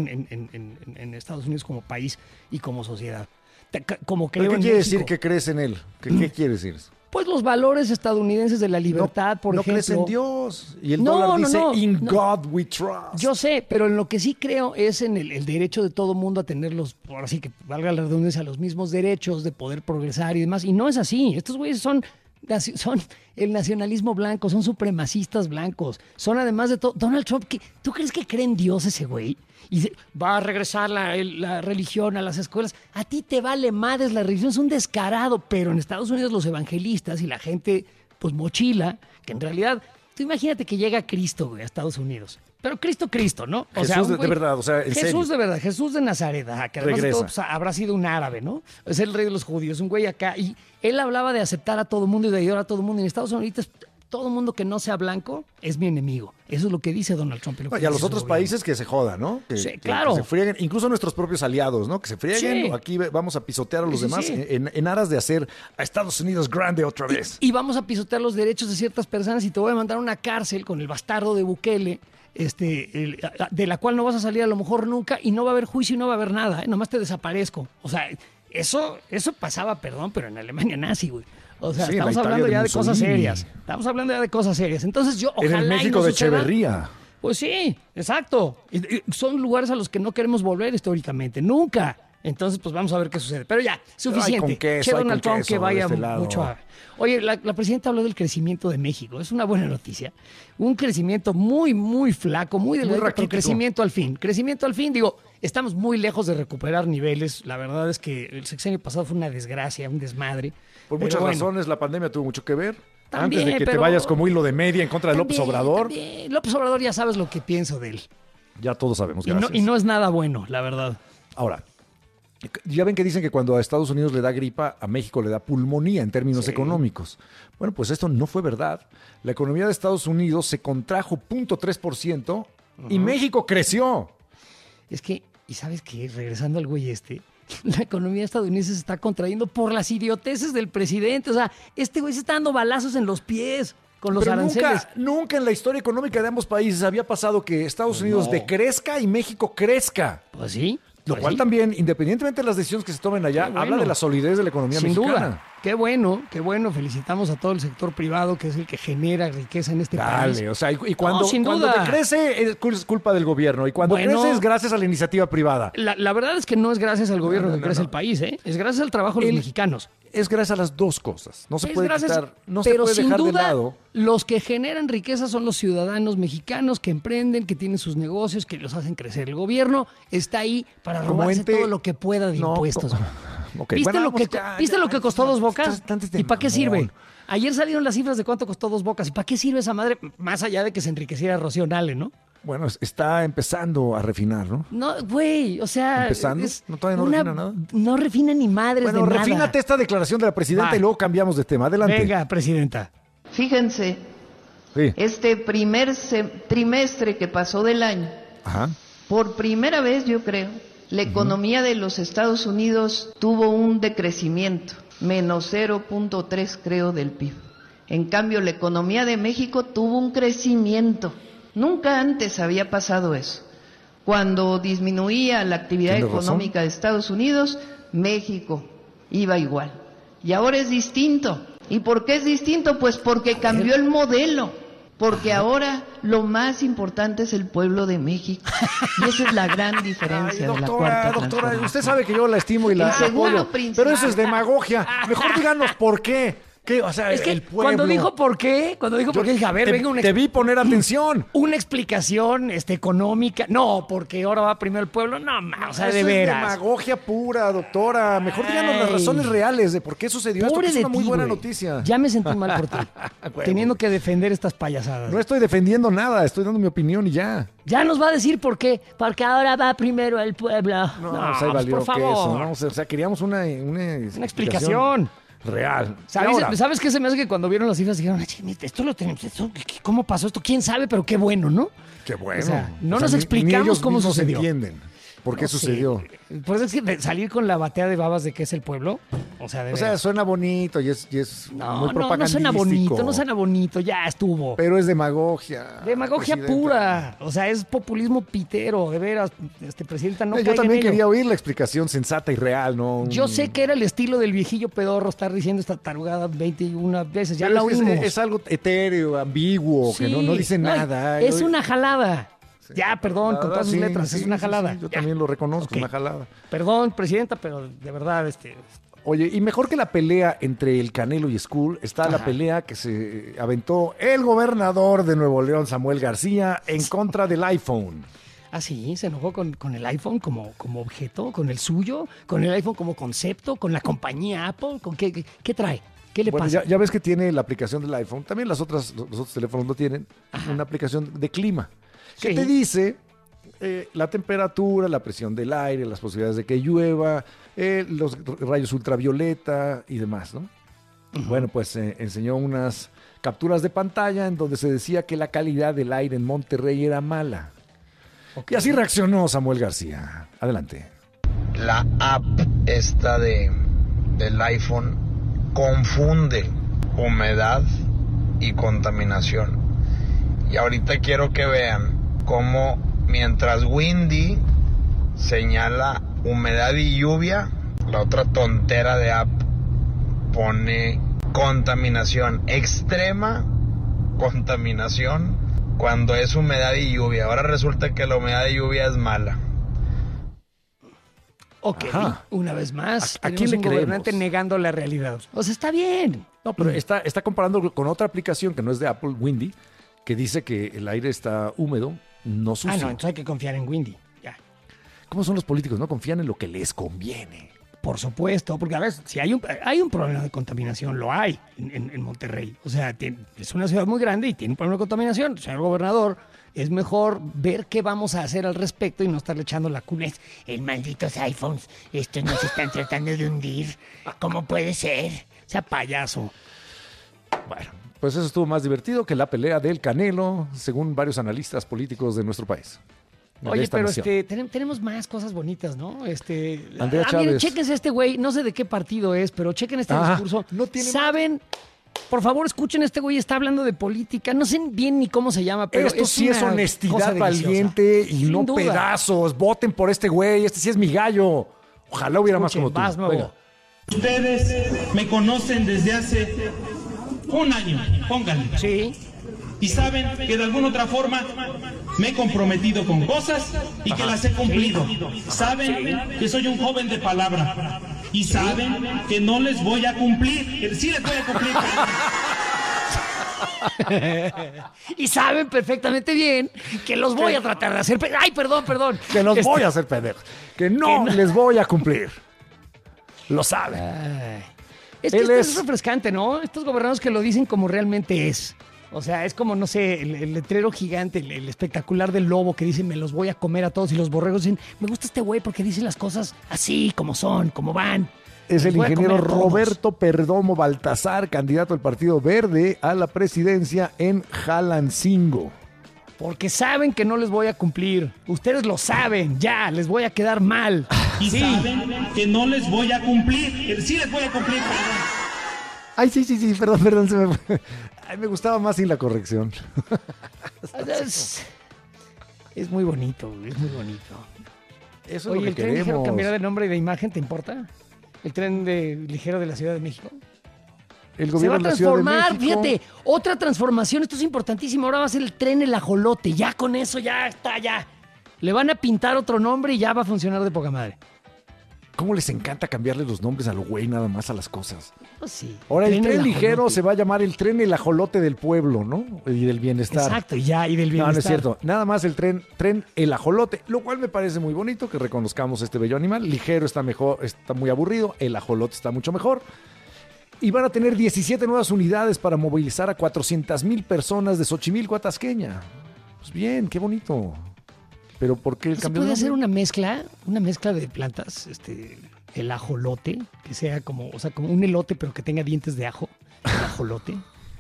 en Estados Unidos como país y como sociedad. Como creo ¿Pero qué en quiere México. decir que crees en él? ¿Qué quiere decir eso? Pues los valores estadounidenses de la libertad, por ejemplo. No crees en Dios. Y el dólar dice, in God we trust. Yo sé, pero en lo que sí creo es en el derecho de todo mundo a tener ahora sí que valga la redundancia, los mismos derechos de poder progresar y demás. Y no es así. Estos güeyes son el nacionalismo blanco, son supremacistas blancos. Son además de todo, Donald Trump, ¿tú crees que cree en Dios ese güey? Y va a regresar la religión a las escuelas. A ti te vale madres, la religión es un descarado, pero en Estados Unidos los evangelistas y la gente, pues mochila, que en realidad, tú imagínate que llega Cristo, güey, a Estados Unidos. Pero Cristo, ¿no? O Jesús de verdad, o sea, en serio. Jesús de verdad, Jesús de Nazaret, que además de todo, pues, habrá sido un árabe, ¿no? Es el rey de los judíos, un güey acá. Y él hablaba de aceptar a todo mundo y de ayudar a todo mundo. En Estados Unidos, todo mundo que no sea blanco es mi enemigo. Eso es lo que dice Donald Trump. Y a los otros países que se jodan, ¿no? Sí, claro. Que se frieguen, incluso nuestros propios aliados, ¿no? Que se frieguen. Sí. Aquí vamos a pisotear a los demás sí. En aras de hacer a Estados Unidos grande otra vez. Y vamos a pisotear los derechos de ciertas personas y te voy a mandar a una cárcel con el bastardo de Bukele, de la cual no vas a salir a lo mejor nunca y no va a haber juicio y no va a haber nada, nomás te desaparezco. O sea, eso pasaba, perdón, pero en Alemania nazi, güey. O sea, Sí, estamos la hablando Italia ya de de cosas Mussolini. serias. Estamos hablando ya de cosas serias. Entonces yo, ojalá En el México y no de suceda. Echeverría. Pues sí, exacto. Y son lugares a los que no queremos volver históricamente. Nunca. Entonces, pues vamos a ver qué sucede. Pero ya, suficiente. Hay con queso, Che hay Donald con Trump queso que vaya de este lado. mucho a... Oye, la presidenta habló del crecimiento de México. Es una buena noticia. Un crecimiento muy, muy flaco, muy delgado, pero raquítico. crecimiento al fin. Crecimiento al fin, digo, estamos muy lejos de recuperar niveles. La verdad es que el sexenio pasado fue una desgracia, un desmadre. Por Pero muchas bueno, razones, la pandemia tuvo mucho que ver. También, Antes de que te pero- vayas como hilo de media en contra de López también, Obrador, también. López Obrador ya sabes lo que pienso de él. ya todos sabemos. Y no, Gracias. y no es nada bueno, la verdad. Ahora, ya ven que dicen que cuando a Estados Unidos le da gripa, a México le da pulmonía en términos económicos. Bueno, pues esto no fue verdad. La economía de Estados Unidos se contrajo 0.3% y México creció. Es que, ¿y sabes qué? Regresando al güey la economía estadounidense se está contrayendo por las idioteces del presidente. O sea, este güey se está dando balazos en los pies con los Pero aranceles. nunca en la historia económica de ambos países había pasado que Estados Unidos decrezca y México crezca. Pues sí. Lo pues cual sí. también, independientemente de las decisiones que se tomen allá, Qué bueno. habla de la solidez de la economía Sin mexicana. duda. Qué bueno, qué bueno. Felicitamos a todo el sector privado, que es el que genera riqueza en este país. Dale, o sea, y cuando, No, sin cuando duda. decrece es culpa del gobierno y cuando Bueno. crece es gracias a la iniciativa privada. La verdad es que no es gracias al gobierno No, que no, crece no. el país, ¿eh? Es gracias al trabajo de los mexicanos. Es gracias a las dos cosas. No se Es puede gracias- quitar, no se pero puede sin dejar de duda, lado. los que generan riqueza son los ciudadanos mexicanos que emprenden, que tienen sus negocios, que los hacen crecer. El gobierno está ahí para Como robarse ente- todo lo que pueda de No, impuestos. Ok, ¿Viste, bueno, lo, vamos, que, ya, ¿viste ya, lo que costó ya, Dos Bocas? estás de ¿Y para qué mamón. sirve? Ayer salieron las cifras de cuánto costó Dos Bocas. ¿Y para qué sirve esa madre? Más allá de que se enriqueciera Rocío Nale, ¿no? Bueno, está empezando a refinar, ¿no? No, güey, o sea... ¿Empezando? es ¿No, todavía no refina nada? No refina ni madres Bueno, de refínate nada. esta declaración de la presidenta Va. y luego cambiamos de tema. Adelante. Venga, presidenta. Fíjense, Sí. este primer trimestre que pasó del año, Ajá. por primera vez yo creo, la economía de los Estados Unidos tuvo un decrecimiento, menos 0.3 creo del PIB. En cambio, la economía de México tuvo un crecimiento. Nunca antes había pasado eso. Cuando disminuía la actividad Tiene razón. económica de Estados Unidos, México iba igual. Y ahora es distinto. ¿Y por qué es distinto? Pues porque cambió el modelo. Porque ahora lo más importante es el pueblo de México. Y esa es la gran diferencia de la cuarta Doctora, transformación. usted sabe que yo la estimo y la El segundo apoyo, principio. pero eso es demagogia. Mejor díganos por qué. ¿Qué? O sea, Es que el pueblo. cuando dijo por qué, dije, a ver, venga una Te vi poner atención. una explicación económica. No, porque ahora va primero el pueblo. No, o sea, Eso de es veras. demagogia pura, doctora. Mejor díganos las Ay. razones reales de por qué sucedió esto, Pobre que es de una muy ti, buena güey. noticia. Ya me sentí mal por ti. Huevo. Teniendo que defender estas payasadas. No estoy defendiendo nada, estoy dando mi opinión y ya. Ya nos va a decir por qué. Porque ahora va primero el pueblo. No, pues ahí pues, valió por que favor. eso, ¿no? O sea, queríamos una explicación. real. ¿Sabes, ¿Sabes qué se me hace que cuando vieron las cifras dijeron, "Ay, chimita, esto lo tenemos, ¿cómo pasó esto? ¿Quién sabe? Pero qué bueno, ¿no? Qué bueno. O sea, no O sea, nos ni explicamos ellos cómo mismos sucedió. entienden por qué No sé. sucedió. Pues es que de salir con la batea de babas de que es el pueblo, o sea, de O sea, veras. suena bonito y es muy no propagandístico. no suena bonito, ya estuvo. Pero es demagogia. Demagogia presidenta. pura, o sea, es populismo pitero, de veras, presidenta, no Yo caiga en también ello. quería oír la explicación sensata y real, ¿no? Yo sé que era el estilo del viejillo pedorro estar diciendo esta tarugada 21 veces, ya Pero la es que oímos. es algo etéreo, ambiguo, que no dice Sí, nada. Es Yo- una jalada. Ya, perdón, La con verdad, todas sus sí, letras, es sí, una sí, jalada. sí, yo Ya. también lo reconozco, Ok. una jalada. Perdón, presidenta, pero de verdad, Oye, y mejor que la pelea entre el Canelo y Skull, está la Ajá. pelea que se aventó el gobernador de Nuevo León, Samuel García, en contra del iPhone. Ah, sí, se enojó con el iPhone como objeto, con el suyo, con el iPhone como concepto, con la compañía Apple, ¿con qué trae? ¿Qué le Bueno, pasa? ya ves que tiene la aplicación del iPhone, también los otros teléfonos lo tienen, una aplicación de clima, que Sí. te dice la temperatura, la presión del aire, las posibilidades de que llueva, los rayos ultravioleta y demás, ¿no? Bueno, pues enseñó unas capturas de pantalla en donde se decía que la calidad del aire en Monterrey era mala. Y así reaccionó Samuel García. Adelante. La app esta del iPhone confunde humedad y contaminación. Y ahorita quiero que vean cómo mientras Windy señala humedad y lluvia, la otra tontera de app pone contaminación, extrema contaminación cuando es humedad y lluvia. Ahora resulta que la humedad y lluvia es mala. Ok, una vez más, ¿A tenemos quién le un creemos? gobernante negando la realidad. O sea, está bien. No, pero está comparando con otra aplicación que no es de Apple, Windy, que dice que el aire está húmedo, no sucio. No, entonces hay que confiar en Windy. Ya. ¿Cómo son los políticos? No confían en lo que les conviene. Por supuesto, porque a veces si hay un problema de contaminación, lo hay en Monterrey. O sea, es una ciudad muy grande y tiene un problema de contaminación. Señor gobernador, es mejor ver qué vamos a hacer al respecto y no estarle echando la culpa. El malditos iPhones, estos nos están tratando de hundir. ¿Cómo puede ser? O sea, payaso. Bueno, pues eso estuvo más divertido que la pelea del Canelo, según varios analistas políticos de nuestro país. Oye, pero tenemos más cosas bonitas, ¿no? Andrea miren, Chávez. chéquense este güey, no sé de qué partido es, pero chequen este discurso. No tiene ¿Saben? Por favor, escuchen, este güey está hablando de política. No sé bien ni cómo se llama, pero esto sí es una honestidad cosa deliciosa. valiente y Sin no duda. pedazos. Voten por este güey, este sí es mi gallo. Ojalá hubiera más como tú. Vas, nuevo. Venga. Ustedes me conocen desde hace un año, pónganle. Sí. Y saben que de alguna otra forma me he comprometido con cosas y que las he cumplido. Saben que soy un joven de palabra. Y saben que no les voy a cumplir. Sí les voy a cumplir. Y saben perfectamente bien que los voy a tratar de hacer... ¡Ay, perdón! Que los voy a hacer pendejos. Que no les voy a cumplir. Lo saben. Es que es refrescante, ¿no? Estos gobernadores que lo dicen como realmente es. O sea, es como, no sé, el letrero gigante, el espectacular del lobo que dice me los voy a comer a todos, y los borregos dicen, me gusta este güey porque dice las cosas así, como son, como van. Es el Los voy a ingeniero comer a todos. Roberto Perdomo Baltasar, candidato al Partido Verde a la presidencia en Jalancingo. Porque saben que no les voy a cumplir. Ustedes lo saben, ya, les voy a quedar mal. Y saben que no les voy a cumplir. Sí les voy a cumplir, perdón. Ay, sí, perdón, se me fue. Ay, me gustaba más sin la corrección. Es muy bonito, es muy bonito. Eso Oye, es lo ¿el que tren ligero queremos. cambiará de nombre y de imagen, te importa? ¿El tren ligero de la Ciudad de México? El Se va gobierno a de la Ciudad de transformar, México. fíjate, otra transformación, esto es importantísimo, ahora va a ser el tren El Ajolote, ya con eso ya está, ya. Le van a pintar otro nombre y ya va a funcionar de poca madre. ¿Cómo les encanta cambiarle los nombres a lo güey nada más a las cosas? Pues sí. Ahora el tren El ligero Ajolote. se va a llamar el tren El Ajolote del pueblo, ¿no? Y del bienestar. Exacto, y del bienestar. No, no es cierto. Nada más el tren El Ajolote, lo cual me parece muy bonito que reconozcamos este bello animal. Ligero está mejor, está muy aburrido. El Ajolote está mucho mejor. Y van a tener 17 nuevas unidades para movilizar a 400,000 personas de Xochimilco a Tasqueña. Pues bien, qué bonito. Pero ¿por qué el ¿Se cambio puede de hacer nombre? una mezcla de plantas, el ajolote, que sea como un elote pero que tenga dientes de ajo? El ajolote.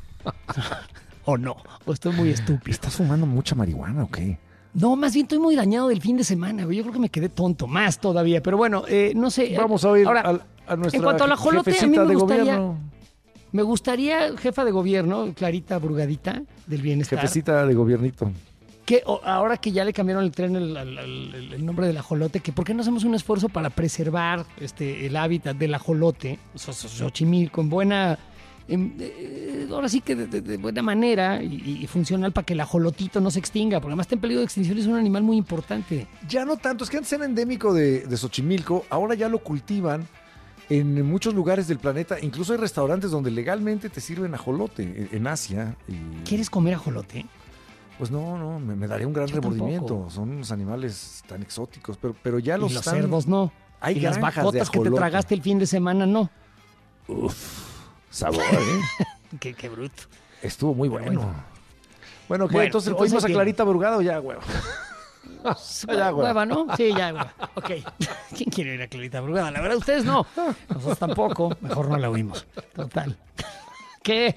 ¿O no? ¿O estoy muy estúpido? ¿Estás fumando mucha marihuana o qué? No, más bien estoy muy dañado del fin de semana, güey. Yo creo que me quedé tonto, más todavía. Pero bueno, no sé. Vamos a oír Ahora, a nuestra en cuanto al ajolote, a mí jefecita me de gustaría... gobierno. Me gustaría, jefa de gobierno, Clarita Brugadita, del bienestar, Jefecita de gobiernito. que ahora que ya le cambiaron el tren el nombre del ajolote, que por qué no hacemos un esfuerzo para preservar el hábitat del ajolote, Xochimilco, en buena... ahora sí que de buena manera y funcional para que el ajolotito no se extinga, porque además está en peligro de extinción, es un animal muy importante. Ya no tanto, es que antes era endémico de Xochimilco, ahora ya lo cultivan en muchos lugares del planeta, incluso hay restaurantes donde legalmente te sirven ajolote en Asia. ¿Quieres comer ajolote? Pues no, me daría un gran Yo remordimiento. tampoco. Son unos animales tan exóticos, pero ya los Y los están... cerdos no. Hay y las granjas de vacotas que te ajolote. tragaste el fin de semana no. Sabor, ¿eh? Qué bruto. Estuvo muy bueno. Bueno, ¿qué? Bueno, Entonces, entonces, ¿oímos a ¿qué? Clarita Brugado o ya, huevo? Ya, güey. Hueva, ¿no? Sí, ya, hueva. Ok. ¿Quién quiere ir a Clarita Brugada? La verdad, ustedes no. Nosotros tampoco. Mejor no la oímos. Total. ¿Qué?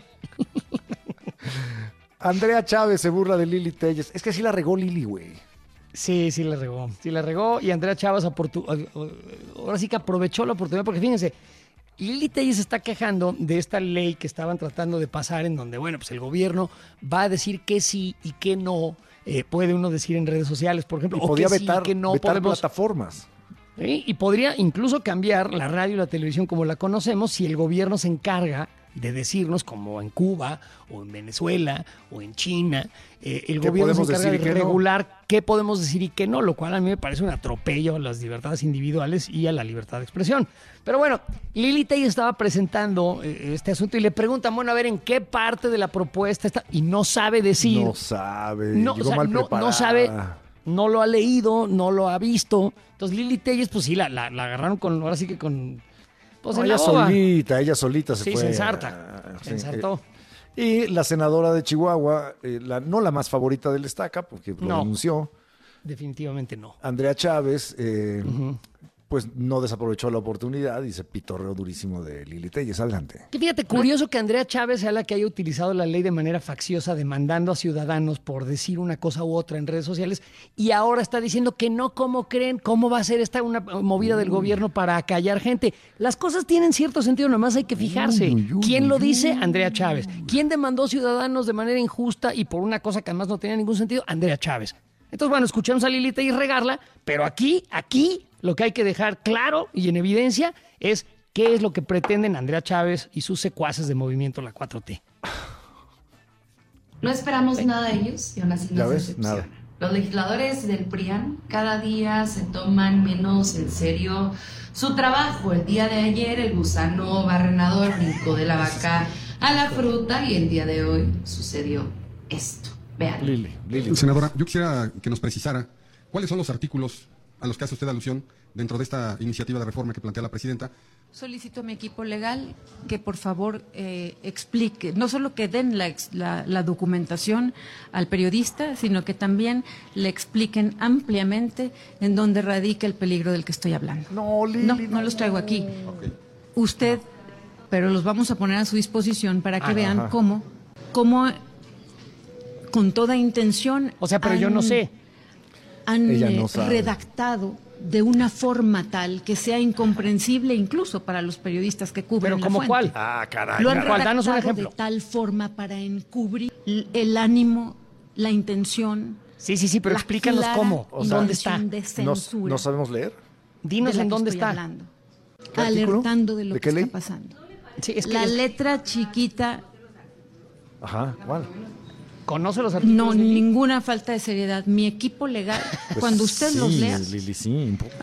Andrea Chávez se burla de Lili Telles. Es que sí la regó Lili, güey. Sí la regó. Sí la regó y Andrea Chávez ahora sí que aprovechó la oportunidad porque fíjense, Lili Telles está quejando de esta ley que estaban tratando de pasar en donde, bueno, pues el gobierno va a decir que sí y que no puede uno decir en redes sociales, por ejemplo, Y o podía que sí, vetar, que no vetar podemos... plataformas. ¿Sí? Y podría incluso cambiar la radio y la televisión como la conocemos si el gobierno se encarga de decirnos, como en Cuba o en Venezuela o en China, el ¿Qué gobierno se podemos encarga decir de y qué no? regular qué podemos decir y qué no, lo cual a mí me parece un atropello a las libertades individuales y a la libertad de expresión. Pero bueno, Lili Telles estaba presentando este asunto y le preguntan, bueno, a ver, ¿en qué parte de la propuesta está? Y no sabe decir. No sabe, No, llegó o sea, mal no preparada. sabe, no lo ha leído, no lo ha visto. Entonces Lili Telles, pues sí, la agarraron con, ahora sí que con... Pues No, en la ella solita se sí, fue. se ensarta. Se ensartó. Y la senadora de Chihuahua, no la más favorita del Estaca, porque lo No. denunció, Definitivamente no. Andrea Chávez, pues no desaprovechó la oportunidad y se pitorreó durísimo de Lili Telles. Adelante. Que fíjate, curioso que Andrea Chávez sea la que haya utilizado la ley de manera facciosa, demandando a ciudadanos por decir una cosa u otra en redes sociales, y ahora está diciendo que no, ¿cómo creen? ¿Cómo va a ser esta una movida del gobierno para acallar gente? Las cosas tienen cierto sentido, nomás hay que fijarse. ¿Quién lo dice? Andrea Chávez. ¿Quién demandó ciudadanos de manera injusta y por una cosa que además no tenía ningún sentido? Andrea Chávez. Entonces, bueno, escuchamos a Lili Telles regarla, pero aquí, lo que hay que dejar claro y en evidencia es qué es lo que pretenden Andrea Chávez y sus secuaces de Movimiento La 4T. No esperamos nada de ellos y aún así ¿Ya nos ves? decepcionan. Nada. Los legisladores del PRIAN cada día se toman menos en serio su trabajo. El día de ayer el gusano barrenador brincó de la vaca a la fruta y el día de hoy sucedió esto. Vean. Lili. Senadora, yo quisiera que nos precisara cuáles son los artículos a los que hace usted alusión dentro de esta iniciativa de reforma que plantea la presidenta. Solicito a mi equipo legal que por favor explique, no solo que den la documentación al periodista, sino que también le expliquen ampliamente en dónde radica el peligro del que estoy hablando. No, Lili, no los traigo aquí. Usted, pero los vamos a poner a su disposición para que vean cómo con toda intención. O sea, pero yo no sé. Han Ella no sabe. redactado de una forma tal que sea incomprensible incluso para los periodistas que cubren ¿Pero la cómo fuente. cuál? Ah, caray. Lo han ¿Cuál? Danos un redactado ejemplo. de tal forma para encubrir el ánimo, la intención. Sí, pero la explícanos clara cómo. ¿Dónde está? intención de censura ¿No sabemos leer? Dinos de la en que dónde estoy está. hablando, ¿Qué artículo? alertando de lo ¿De que qué ley? está pasando. Sí, es que La letra chiquita, Ajá, ¿cuál? ¿Conoce los artículos? no, Lili? ninguna falta de seriedad. Mi equipo legal, Pues cuando usted sí, los lea, Lili, sí, un poco.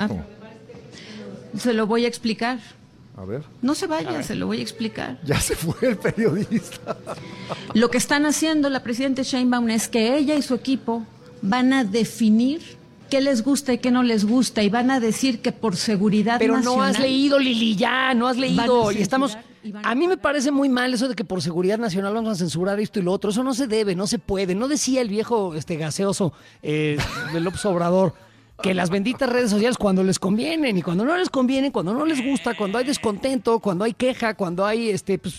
se lo voy a explicar. A ver. No se vaya, se lo voy a explicar. Ya se fue el periodista. Lo que están haciendo la presidenta Sheinbaum es que ella y su equipo van a definir qué les gusta y qué no les gusta y van a decir que por seguridad Pero nacional... no has leído, Lili, ya, no has van leído. a Y estamos... censurar y van A mí me parece muy mal eso de que por seguridad nacional vamos a censurar esto y lo otro. Eso no se debe, no se puede. No decía el viejo gaseoso de López Obrador que las benditas redes sociales cuando les convienen y cuando no les convienen, cuando no les gusta, cuando hay descontento, cuando hay queja, cuando hay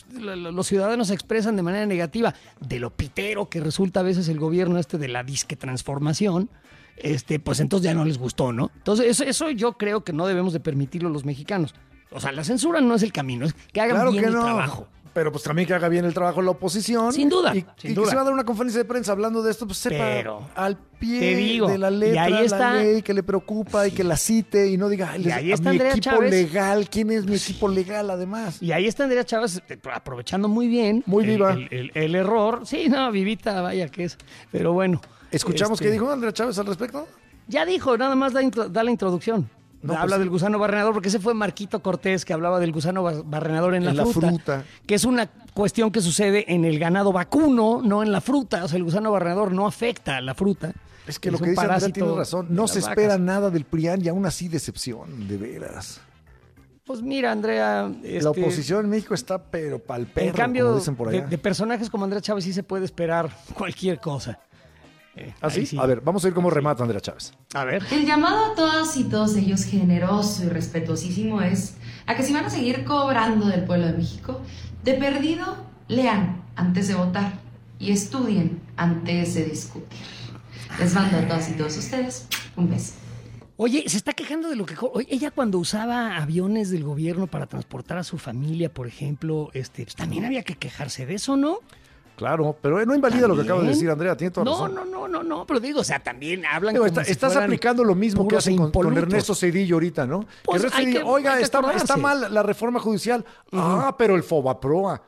los ciudadanos se expresan de manera negativa de lo pitero que resulta a veces el gobierno de la disque transformación, pues entonces ya no les gustó, ¿no? Entonces eso yo creo que no debemos de permitirlo los mexicanos. O sea, la censura no es el camino, es que hagan Claro bien que el no. trabajo. Pero pues también que haga bien el trabajo la oposición. Sin duda, Y sin que duda. se va a dar una conferencia de prensa hablando de esto, pues sepa Pero, al pie te digo, de la y letra ahí está- la ley que le preocupa y que la cite y no diga, "Ay, Y ahí está mi Andrea equipo Chávez". legal, ¿quién es mi equipo legal además? Y ahí está Andrea Chávez aprovechando muy bien. Muy viva. El error. Sí, no, vivita, vaya que es. Pero bueno. ¿Escuchamos qué dijo Andrea Chávez al respecto? Ya dijo, nada más da la introducción. No, Habla pues- del gusano barrenador, porque ese fue Marquito Cortés que hablaba del gusano barrenador en la fruta. Que es una cuestión que sucede en el ganado vacuno, no en la fruta. O sea, el gusano barrenador no afecta a la fruta. Es que lo un que dice Andrea parásito tiene razón. de No las se vacas. espera nada del PRIAN y aún así decepción, de veras. Pues mira, Andrea. La oposición en México está pero pa'l perro, En cambio, como dicen por allá. de personajes como Andrea Chávez sí se puede esperar cualquier cosa. ¿Ah, sí? ahí sí. A ver, vamos a ir como remata Andrea Chávez. A ver. El llamado a todas y todos ellos generoso y respetuosísimo es a que si van a seguir cobrando del pueblo de México, de perdido lean antes de votar y estudien antes de discutir. Les mando a todas y todos ustedes un beso. Oye, se está quejando de lo que... Oye, ella cuando usaba aviones del gobierno para transportar a su familia, por ejemplo, pues también había que quejarse de eso, ¿no? Claro, pero no invalida lo que acaba de ¿También? decir Andrea, tiene toda razón. No, pero digo, o sea, también hablan Digo, como si estás fueran aplicando lo mismo que puros hacen con impolutos. Ernesto Zedillo ahorita, ¿no? Pues que Ernesto hay Zedillo, que- oiga, hay que está acordarse. mal la reforma judicial. Ah, pero el Fobaproa.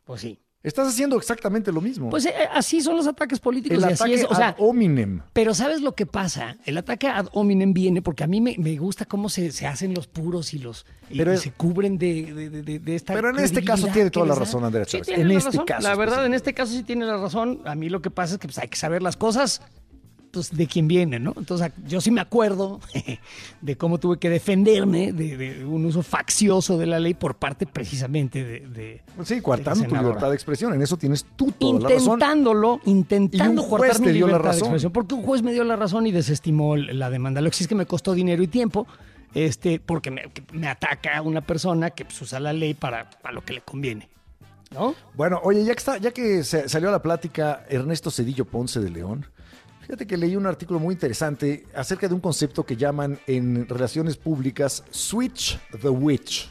Pues sí. Estás haciendo exactamente lo mismo. Pues así son los ataques políticos. El y ataque así es, o sea, ad hominem. Pero ¿sabes lo que pasa? El ataque ad hominem viene porque a mí me gusta cómo se hacen los puros y se cubren de esta. Pero en este caso tiene toda la razón, Andrea Chávez. Sí, en este caso. La verdad, en este caso sí tiene la razón. A mí lo que pasa es que pues, hay que saber las cosas pues, de quién viene, ¿no? Entonces, yo sí me acuerdo de cómo tuve que defenderme de un uso faccioso de la ley por parte precisamente de sí, coartando tu libertad de expresión. En eso tienes tú toda la razón. Intentando coartar mi libertad de expresión. Porque un juez me dio la razón y desestimó la demanda. Lo que sí es que me costó dinero y tiempo, porque me ataca una persona que pues, usa la ley para lo que le conviene, ¿no? Bueno, oye, ya que salió a la plática Ernesto Zedillo Ponce de León, fíjate que leí un artículo muy interesante acerca de un concepto que llaman en relaciones públicas Switch the Witch,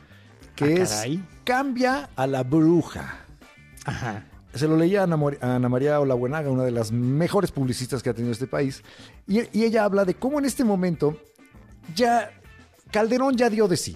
que es cambia a la bruja. Ajá. Se lo leí a Ana María Olabuenaga, una de las mejores publicistas que ha tenido este país, y ella habla de cómo en este momento ya Calderón ya dio de sí.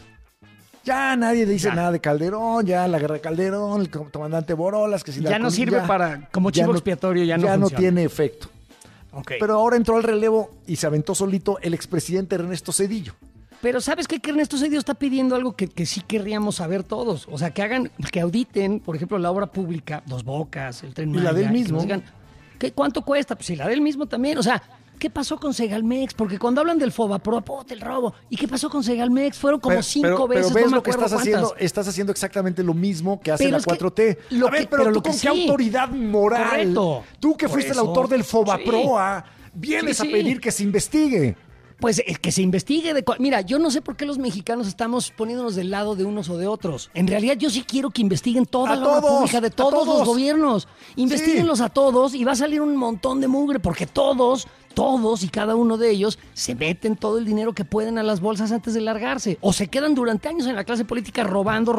Ya nadie dice nada de Calderón, ya la guerra de Calderón, el comandante Borolas, que si ya no sirve como chivo expiatorio, ya no funciona. No tiene efecto. Okay. Pero ahora entró al relevo y se aventó solito el expresidente Ernesto Zedillo. Pero ¿sabes qué? Que Ernesto Zedillo está pidiendo algo que sí querríamos saber todos. O sea, que auditen, por ejemplo, la obra pública, Dos Bocas, el Tren Maya. Y la del mismo. Digan, ¿cuánto cuesta? Pues sí, la del mismo también. O sea, ¿qué pasó con Segalmex? Porque cuando hablan del Fobaproa, el robo. ¿Y qué pasó con Segalmex? Fueron como 5 veces. Pero ves no me lo que estás haciendo. Estás haciendo exactamente lo mismo que hace la 4T. Pero tú con qué autoridad moral. Correcto. Tú que fuiste el autor del Fobaproa, vienes a pedir que se investigue. Pues que se investigue. Mira, yo no sé por qué los mexicanos estamos poniéndonos del lado de unos o de otros. En realidad yo sí quiero que investiguen toda la obra pública de todos los gobiernos. Investíguenlos a todos y va a salir un montón de mugre porque todos y cada uno de ellos se meten todo el dinero que pueden a las bolsas antes de largarse. O se quedan durante años en la clase política robando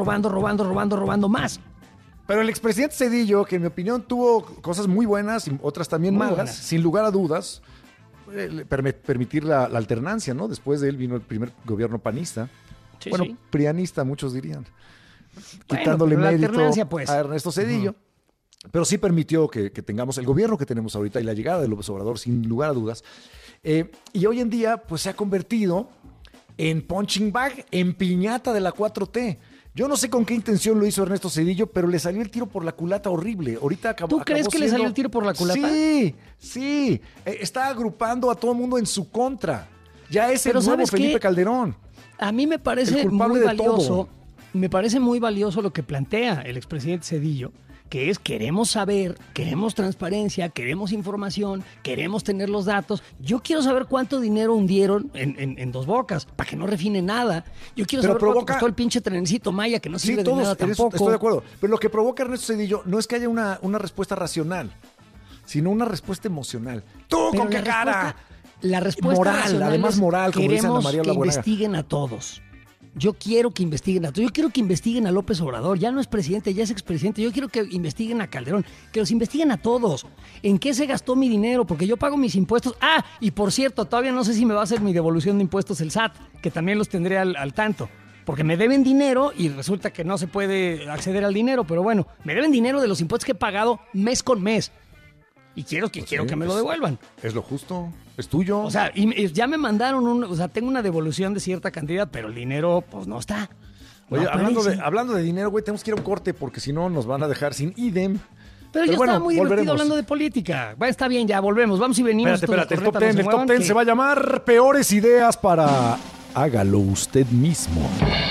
más. Pero el expresidente Zedillo, que en mi opinión tuvo cosas muy buenas y otras también muy malas, sin lugar a dudas, permitir la alternancia, ¿no? Después de él vino el primer gobierno panista. Sí, prianista, muchos dirían. Quitándole mérito pues. a Ernesto Zedillo. Pero sí permitió que tengamos el gobierno que tenemos ahorita y la llegada de López Obrador, sin lugar a dudas. Y hoy en día, pues se ha convertido en punching bag, en piñata de la 4T. Yo no sé con qué intención lo hizo Ernesto Zedillo, pero le salió el tiro por la culata horrible. Ahorita ¿Tú crees que le salió el tiro por la culata? Sí. Está agrupando a todo el mundo en su contra. Ya es el nuevo Felipe Calderón. A mí me parece muy valioso. Me parece muy valioso lo que plantea el expresidente Zedillo, que es queremos saber, queremos transparencia, queremos información, queremos tener los datos. Yo quiero saber cuánto dinero hundieron en Dos Bocas, para que no refine nada. Yo quiero saber cuánto costó el pinche trencito Maya, que no sirve de nada tampoco. Estoy de acuerdo. Pero lo que provoca Ernesto Zedillo no es que haya una respuesta racional, sino una respuesta emocional. ¿Tú con qué cara? La respuesta moral, además moral, como dice Ana María Olabuenaga. Queremos que investiguen a todos. Yo quiero que investiguen a todos. Yo quiero que investiguen a López Obrador. Ya no es presidente, ya es expresidente. Yo quiero que investiguen a Calderón. Que los investiguen a todos. ¿En qué se gastó mi dinero? Porque yo pago mis impuestos. Ah, y por cierto, todavía no sé si me va a hacer mi devolución de impuestos el SAT, que también los tendré al tanto. Porque me deben dinero y resulta que no se puede acceder al dinero. Pero bueno, me deben dinero de los impuestos que he pagado mes con mes. Y quiero que me lo devuelvan. Es lo justo, es tuyo. O sea, y ya me mandaron tengo una devolución de cierta cantidad, pero el dinero, pues, no está. Oye, hablando de dinero, güey, tenemos que ir a un corte porque si no nos van a dejar sin idem. Pero ya estaba muy divertido hablando de política. Bueno, está bien, ya volvemos. Vamos y venimos. Espérate, el top 10 se va a llamar Peores Ideas para Hágalo Usted Mismo.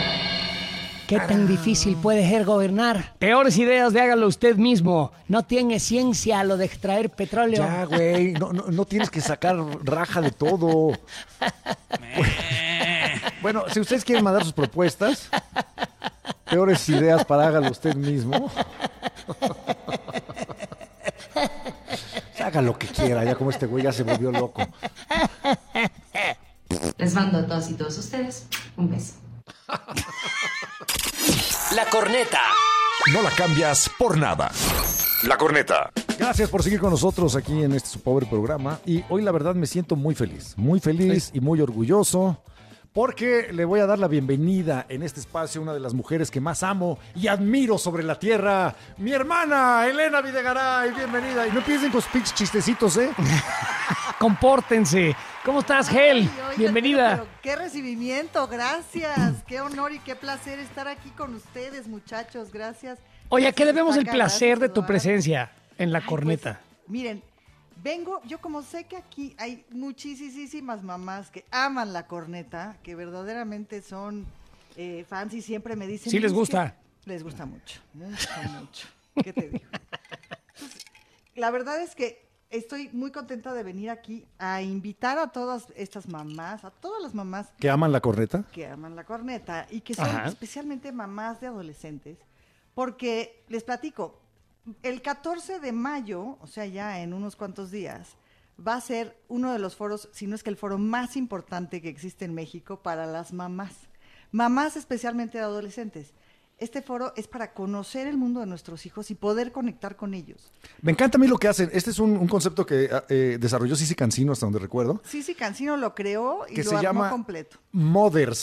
¿Qué tan difícil puede ser gobernar? Peores ideas de hágalo usted mismo. No tiene ciencia lo de extraer petróleo. Ya, güey, no tienes que sacar raja de todo. Bueno, si ustedes quieren mandar sus propuestas, peores ideas para hágalo usted mismo. Haga lo que quiera, ya como este güey ya se volvió loco. Les mando a todas y todos ustedes un beso. La corneta. No la cambias por nada. La corneta. Gracias por seguir con nosotros aquí en este su pobre programa. Y hoy la verdad me siento muy feliz y muy orgulloso porque le voy a dar la bienvenida en este espacio a una de las mujeres que más amo y admiro sobre la tierra, mi hermana Elena Videgaray. Bienvenida. Y no piensen con sus pinches chistecitos, ¿eh? Compórtense. ¿Cómo estás, Hel? Bienvenida. Pero qué recibimiento, gracias. Qué honor y qué placer estar aquí con ustedes, muchachos. Gracias. Oye, ¿a qué debemos el placer de tu Eduardo. presencia en la corneta? Pues, miren, vengo, yo como sé que aquí hay muchísimas mamás que aman la corneta, que verdaderamente son fans y siempre me dicen... Sí les gusta. Les gusta mucho, mucho. ¿Qué te digo? Pues, la verdad es que estoy muy contenta de venir aquí a invitar a todas estas mamás, a todas las mamás ¿Que aman la corneta? que aman la corneta y que son Ajá. especialmente mamás de adolescentes, porque les platico, el 14 de mayo, o sea, ya en unos cuantos días, va a ser uno de los foros, si no es que el foro más importante que existe en México para las mamás especialmente de adolescentes. Este foro es para conocer el mundo de nuestros hijos y poder conectar con ellos. Me encanta a mí lo que hacen. Este es un concepto que desarrolló Sisi Cancino, hasta donde recuerdo. Sisi Cancino lo creó y Que lo se armó llama completo. Mothers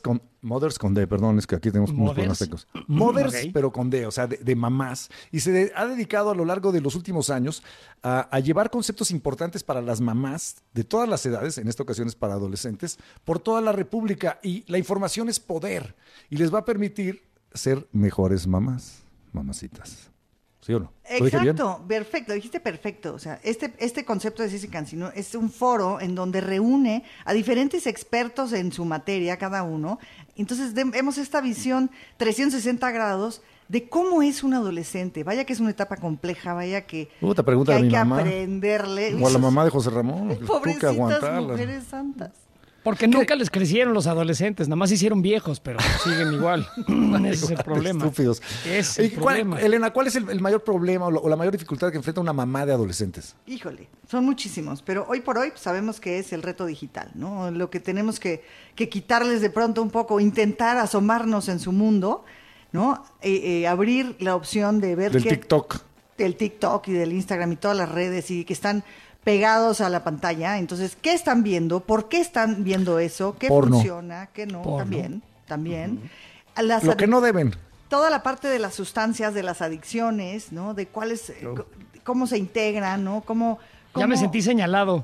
con D, perdón, es que aquí tenemos unos problemas técnicos. Mothers, Ok. pero con D, o sea, de mamás. Y ha dedicado a lo largo de los últimos años a llevar conceptos importantes para las mamás de todas las edades, en esta ocasión es para adolescentes, por toda la República. Y la información es poder y les va a permitir ser mejores mamacitas. ¿Sí o no? ¿Lo dije bien? Exacto, perfecto, dijiste perfecto. O sea, este concepto de Sisi Cancino es un foro en donde reúne a diferentes expertos en su materia, cada uno. Entonces vemos esta visión 360 grados de cómo es un adolescente. Vaya que es una etapa compleja, vaya que, Te pregunta que a hay mi que mamá. aprenderle. O a la mamá de José Ramón. Tuvo que Pobrecitas aguantarla. mujeres santas. Porque nunca les crecieron los adolescentes, nada más se hicieron viejos, pero siguen igual. Ese es el problema. Estúpidos. Es el problema. Elena, ¿cuál es el mayor problema o la mayor dificultad que enfrenta una mamá de adolescentes? Híjole, son muchísimos, pero hoy por hoy sabemos que es el reto digital, ¿no? Lo que tenemos que quitarles de pronto un poco, intentar asomarnos en su mundo, ¿no? Abrir la opción de ver Del TikTok. del TikTok y del Instagram y todas las redes y que están pegados a la pantalla. Entonces, ¿qué están viendo? ¿Por qué están viendo eso? ¿Qué Porno. funciona? ¿Qué no? Porno. También. Lo que no deben. Toda la parte de las sustancias, de las adicciones, ¿no? De cuáles, cómo se integran, ¿no? Ya me sentí señalado.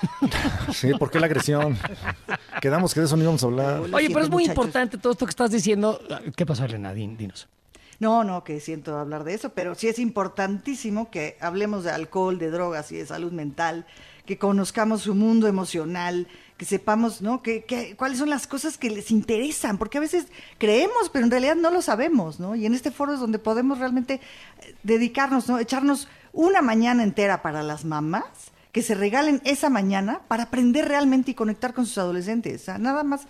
Sí, ¿por qué la agresión? Quedamos que de eso no íbamos a hablar. Oye, pero es muy importante todo esto que estás diciendo. ¿Qué pasó, Elena? Dinos. No, que siento hablar de eso, pero sí es importantísimo que hablemos de alcohol, de drogas y de salud mental, que conozcamos su mundo emocional, que sepamos, ¿no? Cuáles son las cosas que les interesan, porque a veces creemos, pero en realidad no lo sabemos, ¿no? Y en este foro es donde podemos realmente dedicarnos, ¿no? Echarnos una mañana entera para las mamás, que se regalen esa mañana para aprender realmente y conectar con sus adolescentes. O sea, nada más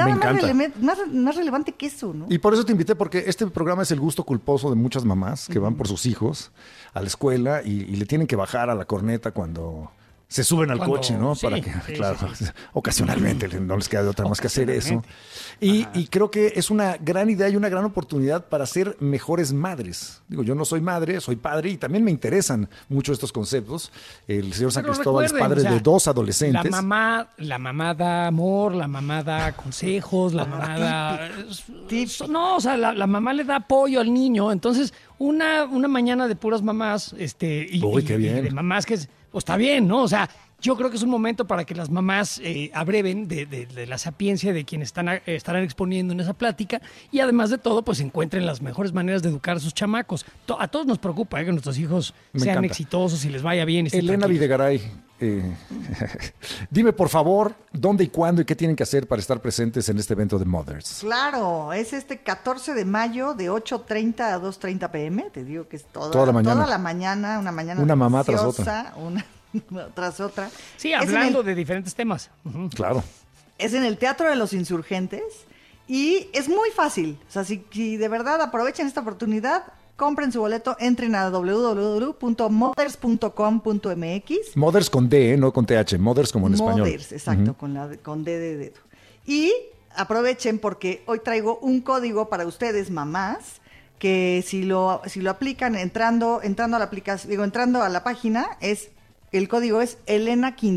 relevante que eso, ¿no? Y por eso te invité, porque este programa es el gusto culposo de muchas mamás que van por sus hijos a la escuela y le tienen que bajar a la corneta cuando se suben al coche, ¿no? Sí, Para que, sí, claro, sí. ocasionalmente no les queda de otra más que hacer eso. Y creo que es una gran idea y una gran oportunidad para ser mejores madres. Digo, yo no soy madre, soy padre y también me interesan mucho estos conceptos. El señor San Pero Cristóbal es recuerden, padre o sea, de 2 adolescentes. La mamá da amor, la mamá da consejos, la mamá da... No, o sea, la mamá le da apoyo al niño. Entonces, una mañana de puras mamás, Uy, qué bien. y de mamás que... Pues está bien, ¿no? O sea, yo creo que es un momento para que las mamás abreven de la sapiencia de quienes estarán exponiendo en esa plática y además de todo, pues encuentren las mejores maneras de educar a sus chamacos. A todos nos preocupa que nuestros hijos Me sean encanta. exitosos y les vaya bien. y estén Elena tranquilos. Videgaray, dime por favor, ¿dónde y cuándo y qué tienen que hacer para estar presentes en este evento de Mothers? Claro, es 14 de mayo de 8:30 a 2:30 p.m. Te digo que es Toda la mañana. Toda la mañana, una mañana Una mamá tras deliciosa, una tras otra. Sí, Es en hablando el- de diferentes temas. Ujú. Claro. Es en el Teatro de los Insurgentes y es muy fácil. O sea, si de verdad aprovechan esta oportunidad, compren su boleto, entren a www.mothers.com.mx. Mothers con D, no con TH, Mothers como en español. Mothers, exacto, Ujú. con D de dedo. Y aprovechen porque hoy traigo un código para ustedes, mamás, que si lo aplican entrando a la aplicación, entrando a la página, el código es Elena15.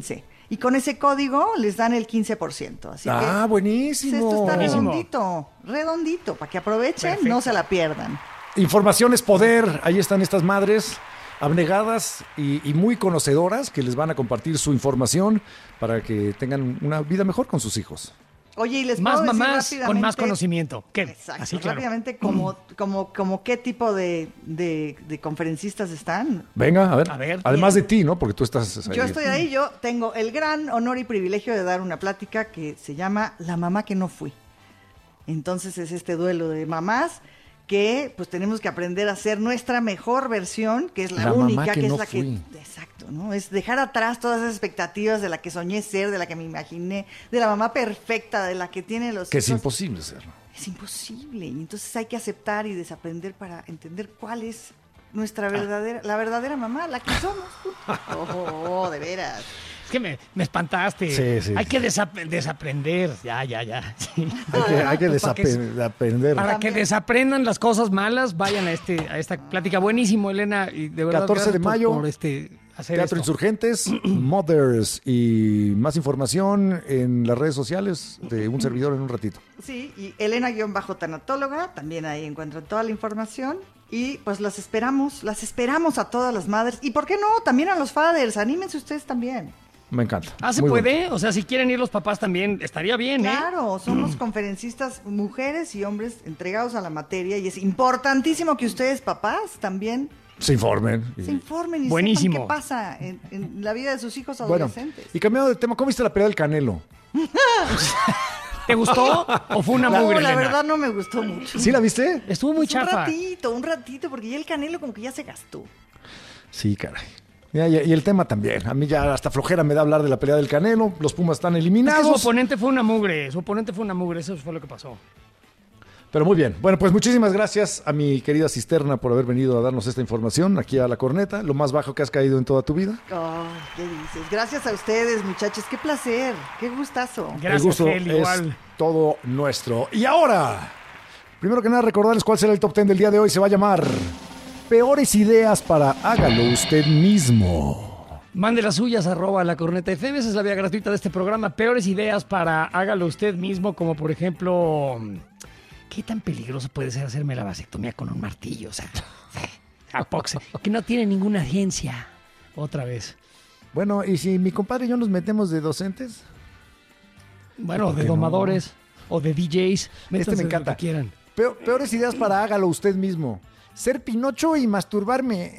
Y con ese código les dan el 15%. Así que buenísimo. esto está Buenísimo. redondito, para que aprovechen, Perfecto. no se la pierdan. Información es poder. Ahí están estas madres abnegadas y muy conocedoras que les van a compartir su información para que tengan una vida mejor con sus hijos. Oye, y les Más puedo decir mamás con rápidamente- más conocimiento. ¿Qué? Exacto, Así, claro. rápidamente, como qué tipo de conferencistas están. Venga, a ver. A ver. Además de ti, ¿no? Porque tú estás ahí. Yo estoy ahí, yo tengo el gran honor y privilegio de dar una plática que se llama La mamá que no fui. Entonces es este duelo de mamás que pues tenemos que aprender a ser nuestra mejor versión, que es la mamá única, que que no es la fui. que... Exacto, ¿no? Es dejar atrás todas esas expectativas de la que soñé ser, de la que me imaginé, de la mamá perfecta, de la que tiene los Que es hijos. imposible serlo. Es imposible. Y entonces hay que aceptar y desaprender para entender cuál es nuestra verdadera, la verdadera mamá, la que somos. Oh, de veras. Es que me espantaste. Sí, sí. Hay que desaprender. Ya. Sí. Hay que Pues para desaprender. Para que desaprendan las cosas malas, vayan a esta plática. Buenísimo, Elena. Y de verdad, 14 de gracias mayo, por hacer Teatro esto. Insurgentes, Mothers y más información en las redes sociales de un servidor en un ratito. Sí, y Elena-tanatóloga, también ahí encuentran toda la información. Y pues las esperamos a todas las madres. Y por qué no, también a los fathers, anímense ustedes también. Me encanta. ¿Se Muy puede? bueno. O sea, si quieren ir los papás también, estaría bien, Claro, somos conferencistas, mujeres y hombres entregados a la materia. Y es importantísimo que ustedes, papás, también Se informen. se informen y Buenísimo. sepan qué pasa en la vida de sus hijos Bueno, adolescentes. y cambiando de tema, ¿cómo viste la pelea del Canelo? ¿Te gustó o fue una mugre, la Elena? verdad no me gustó mucho. ¿Sí la viste? Estuvo muy Pues chafa. un ratito, porque ya el Canelo como que ya se gastó. Sí, caray. Y el tema también. A mí ya hasta flojera me da hablar de la pelea del Canelo. Los Pumas están Es que eliminados. su oponente fue una mugre. Eso fue lo que pasó. Pero muy bien. Bueno, pues muchísimas gracias a mi querida Cisterna por haber venido a darnos esta información aquí a La Corneta. Lo más bajo que has caído en toda tu vida. Oh, ¿qué dices? Gracias a ustedes, muchachos. Qué placer, qué gustazo. El gusto es todo nuestro. Y ahora, primero que nada, recordarles cuál será el top 10 del día de hoy. Se va a llamar Peores Ideas para Hágalo Usted Mismo. Mande las suyas, @lacornetafm. Esa es la vía gratuita de este programa. Peores ideas para hágalo usted mismo, como por ejemplo, ¿qué tan peligroso puede ser hacerme la vasectomía con un martillo? O sea, apoxe, que no tiene ninguna ciencia. Otra vez. Bueno, ¿y si mi compadre y yo nos metemos de docentes? Bueno, ¿Por de qué no? o de DJs. Métanse Me lo encanta. que quieran. Peores ideas para Hágalo Usted Mismo. Ser Pinocho y masturbarme.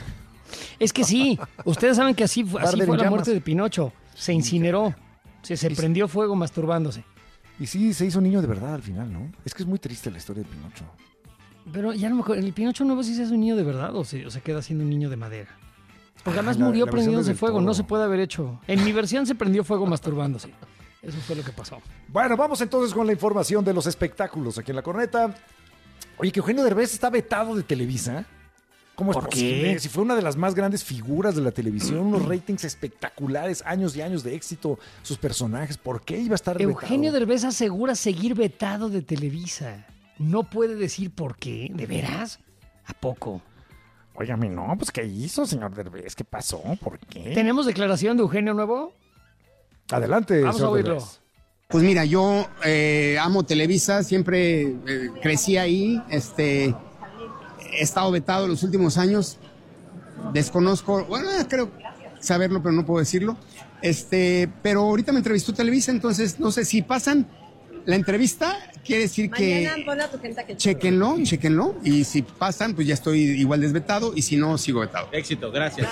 Es que sí, ustedes saben que así fue Arder en la llamas. muerte de Pinocho. Se incineró. Se prendió fuego masturbándose. Y sí, se hizo niño de verdad al final, ¿no? Es que es muy triste la historia de Pinocho. Pero ya no me acuerdo, ¿el Pinocho nuevo sí se hace un niño de verdad o se queda siendo un niño de madera? Porque además murió la versión prendiéndose del fuego, Toro. no se puede haber hecho. En mi versión se prendió fuego masturbándose. Eso fue lo que pasó. Bueno, vamos entonces con la información de los espectáculos aquí en La Corneta. Oye, que Eugenio Derbez está vetado de Televisa. ¿Cómo es ¿Por posible? qué? Si fue una de las más grandes figuras de la televisión, unos ratings espectaculares, años y años de éxito, sus personajes, ¿por qué iba a estar Eugenio vetado? Derbez asegura seguir vetado de Televisa. No puede decir por qué. ¿De veras? ¿A poco? Óigame, no, pues ¿qué hizo, señor Derbez? ¿Qué pasó? ¿Por qué? ¿Tenemos declaración de Eugenio Nuevo? Adelante, Vamos a señor oírlo. Derbez. Pues mira, yo amo Televisa, siempre crecí ahí, he estado vetado los últimos años, desconozco, bueno, creo saberlo, pero no puedo decirlo, pero ahorita me entrevistó Televisa, entonces no sé si pasan la entrevista, quiere decir Mañana que ponle a tu gente que chéquenlo, y si pasan, pues ya estoy igual desvetado, y si no, sigo vetado. Éxito, gracias.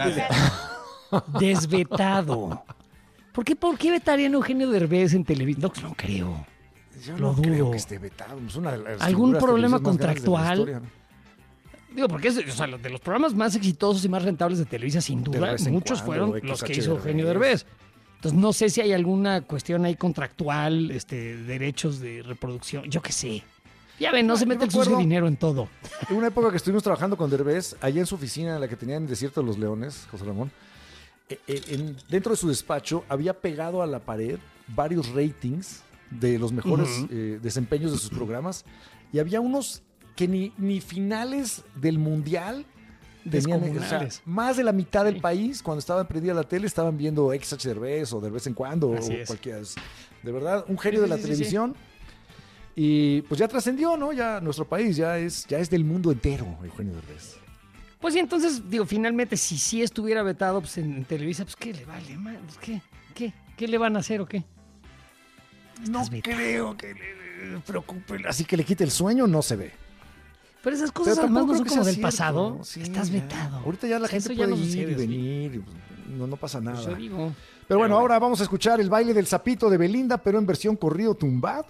Desvetado. ¿Por qué vetarían a Eugenio Derbez en Televisa? No creo. Yo Lo no creo dudo. que esté vetado. Es una de las ¿Algún figuras problema televisivas más grandes de la contractual? historia, ¿no? Digo, porque de los programas más exitosos y más rentables de Televisa, sin De duda, vez en muchos cuando, fueron los que XH hizo Eugenio Derbez. Entonces, no sé si hay alguna cuestión ahí contractual, derechos de reproducción, yo qué sé. Ya ven, no se Yo mete me el sucio acuerdo- dinero en todo. En una época que estuvimos trabajando con Derbez, allá en su oficina, en la que tenía en Desierto de los Leones, José Ramón, dentro de su despacho había pegado a la pared varios ratings de los mejores desempeños de sus programas y había unos que ni finales del Mundial Descomunales. Más de la mitad del país, cuando estaba prendida la tele, estaban viendo XH Derbez o de vez en cuando, Así o es. cualquiera. De verdad, un genio de la Sí. televisión. Y pues ya trascendió, ¿no? Ya nuestro país ya es del mundo entero, Eugenio Derbez. Pues sí, entonces, digo, finalmente, si sí estuviera vetado pues, en Televisa, pues ¿qué le vale? Pues, ¿Qué le van a hacer o qué? No creo que le preocupe. Así que le quite el sueño, no se ve. Pero esas cosas Pero además tampoco no son creo que como sea del cierto, pasado. ¿no? Sí, Estás ya. vetado. Ahorita ya la O sea, gente eso ya puede no ir y sucede, sí. venir. Y, pues, no pasa nada. Eso digo. Pero bueno, ahora vamos a escuchar el baile del sapito de Belinda, pero en versión corrido tumbado.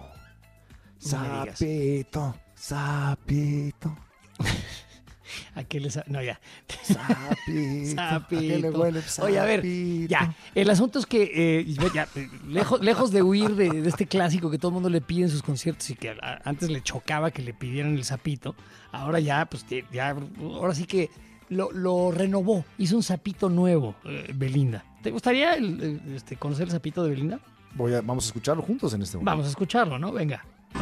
Sapito, sapito. ¿A qué le No, ya. Sapito. ¿A qué le huele el Oye, a ver, sapito? ya. El asunto es que, lejos de huir de este clásico que todo el mundo le pide en sus conciertos y que antes le chocaba que le pidieran el sapito, ahora ya, pues, ahora sí que lo renovó. Hizo un sapito nuevo, Belinda. ¿Te gustaría conocer el sapito de Belinda? Vamos a escucharlo juntos en este momento. Vamos a escucharlo, ¿no? Venga.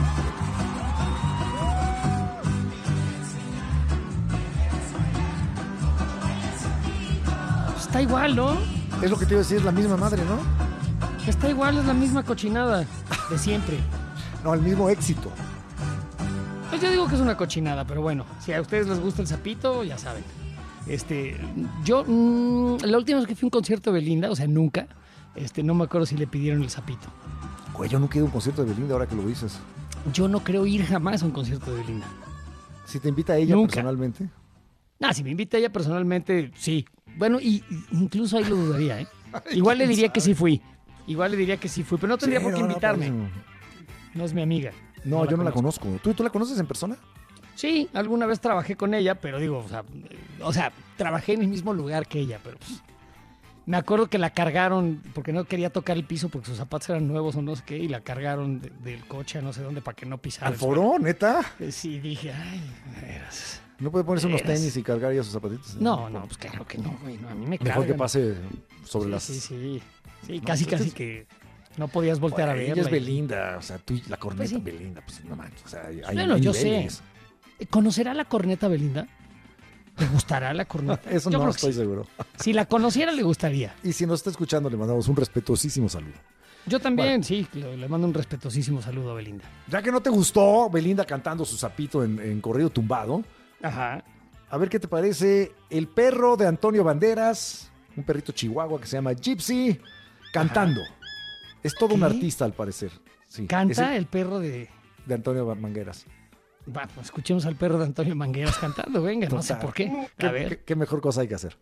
Está igual, ¿no? Es lo que te iba a decir, es la misma madre, ¿no? Está igual, es la misma cochinada de siempre. No, el mismo éxito. Pues yo digo que es una cochinada, pero bueno, si a ustedes les gusta el sapito, ya saben. Yo, la última vez que fui a un concierto de Belinda, o sea, nunca, no me acuerdo si le pidieron el sapito. Güey, yo nunca he ido a un concierto de Belinda ahora que lo dices. Yo no creo ir jamás a un concierto de Belinda. Si te invita a ella Nunca. personalmente. Si me invita ella personalmente, sí. Bueno, y incluso ahí lo dudaría, ¿eh? Igual le diría que sí fui. Pero no tendría por qué invitarme. No es mi amiga. No, yo no la conozco. ¿Tú la conoces en persona? Sí, alguna vez trabajé con ella, pero digo, o sea, trabajé en el mismo lugar que ella, pero pues, me acuerdo que la cargaron porque no quería tocar el piso porque sus zapatos eran nuevos o no sé qué, y la cargaron del coche a no sé dónde para que no pisara. ¿Al foro, neta? Sí, dije, ay, veras. ¿No puede ponerse unos Veras. tenis y cargar ya sus zapatitos? No, pues claro que no, güey, no, a mí me Mejor cargan. que pase sobre Sí, las... Sí, No, casi entonces- que no podías voltear a Güey, verla. ella es y- Belinda, o sea, tú y la corneta Pues sí. Belinda, pues no manches, o sea, hay Bueno, yo niveles. sé. ¿Conocerá la corneta Belinda? ¿Le gustará la corneta? Eso Yo no creo que estoy sí. seguro. Si la conociera, le gustaría. Y si nos está escuchando, le mandamos un respetuosísimo saludo. Yo también, sí, le mando un respetuosísimo saludo a Belinda. Ya que no te gustó Belinda cantando su sapito en corrido tumbado, Ajá. a ver qué te parece el perro de Antonio Banderas, un perrito chihuahua que se llama Gypsy, cantando. Es todo un ¿Qué? artista, al parecer. Sí, Canta es el perro de... Antonio Mangueras. Va, pues escuchemos al perro de Antonio Mangueras cantando, venga, no sé Total. por qué. A ver. ¿Qué mejor cosa hay que hacer?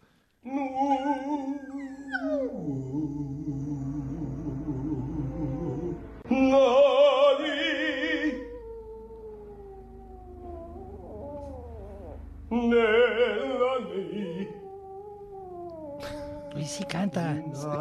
Uy, sí canta.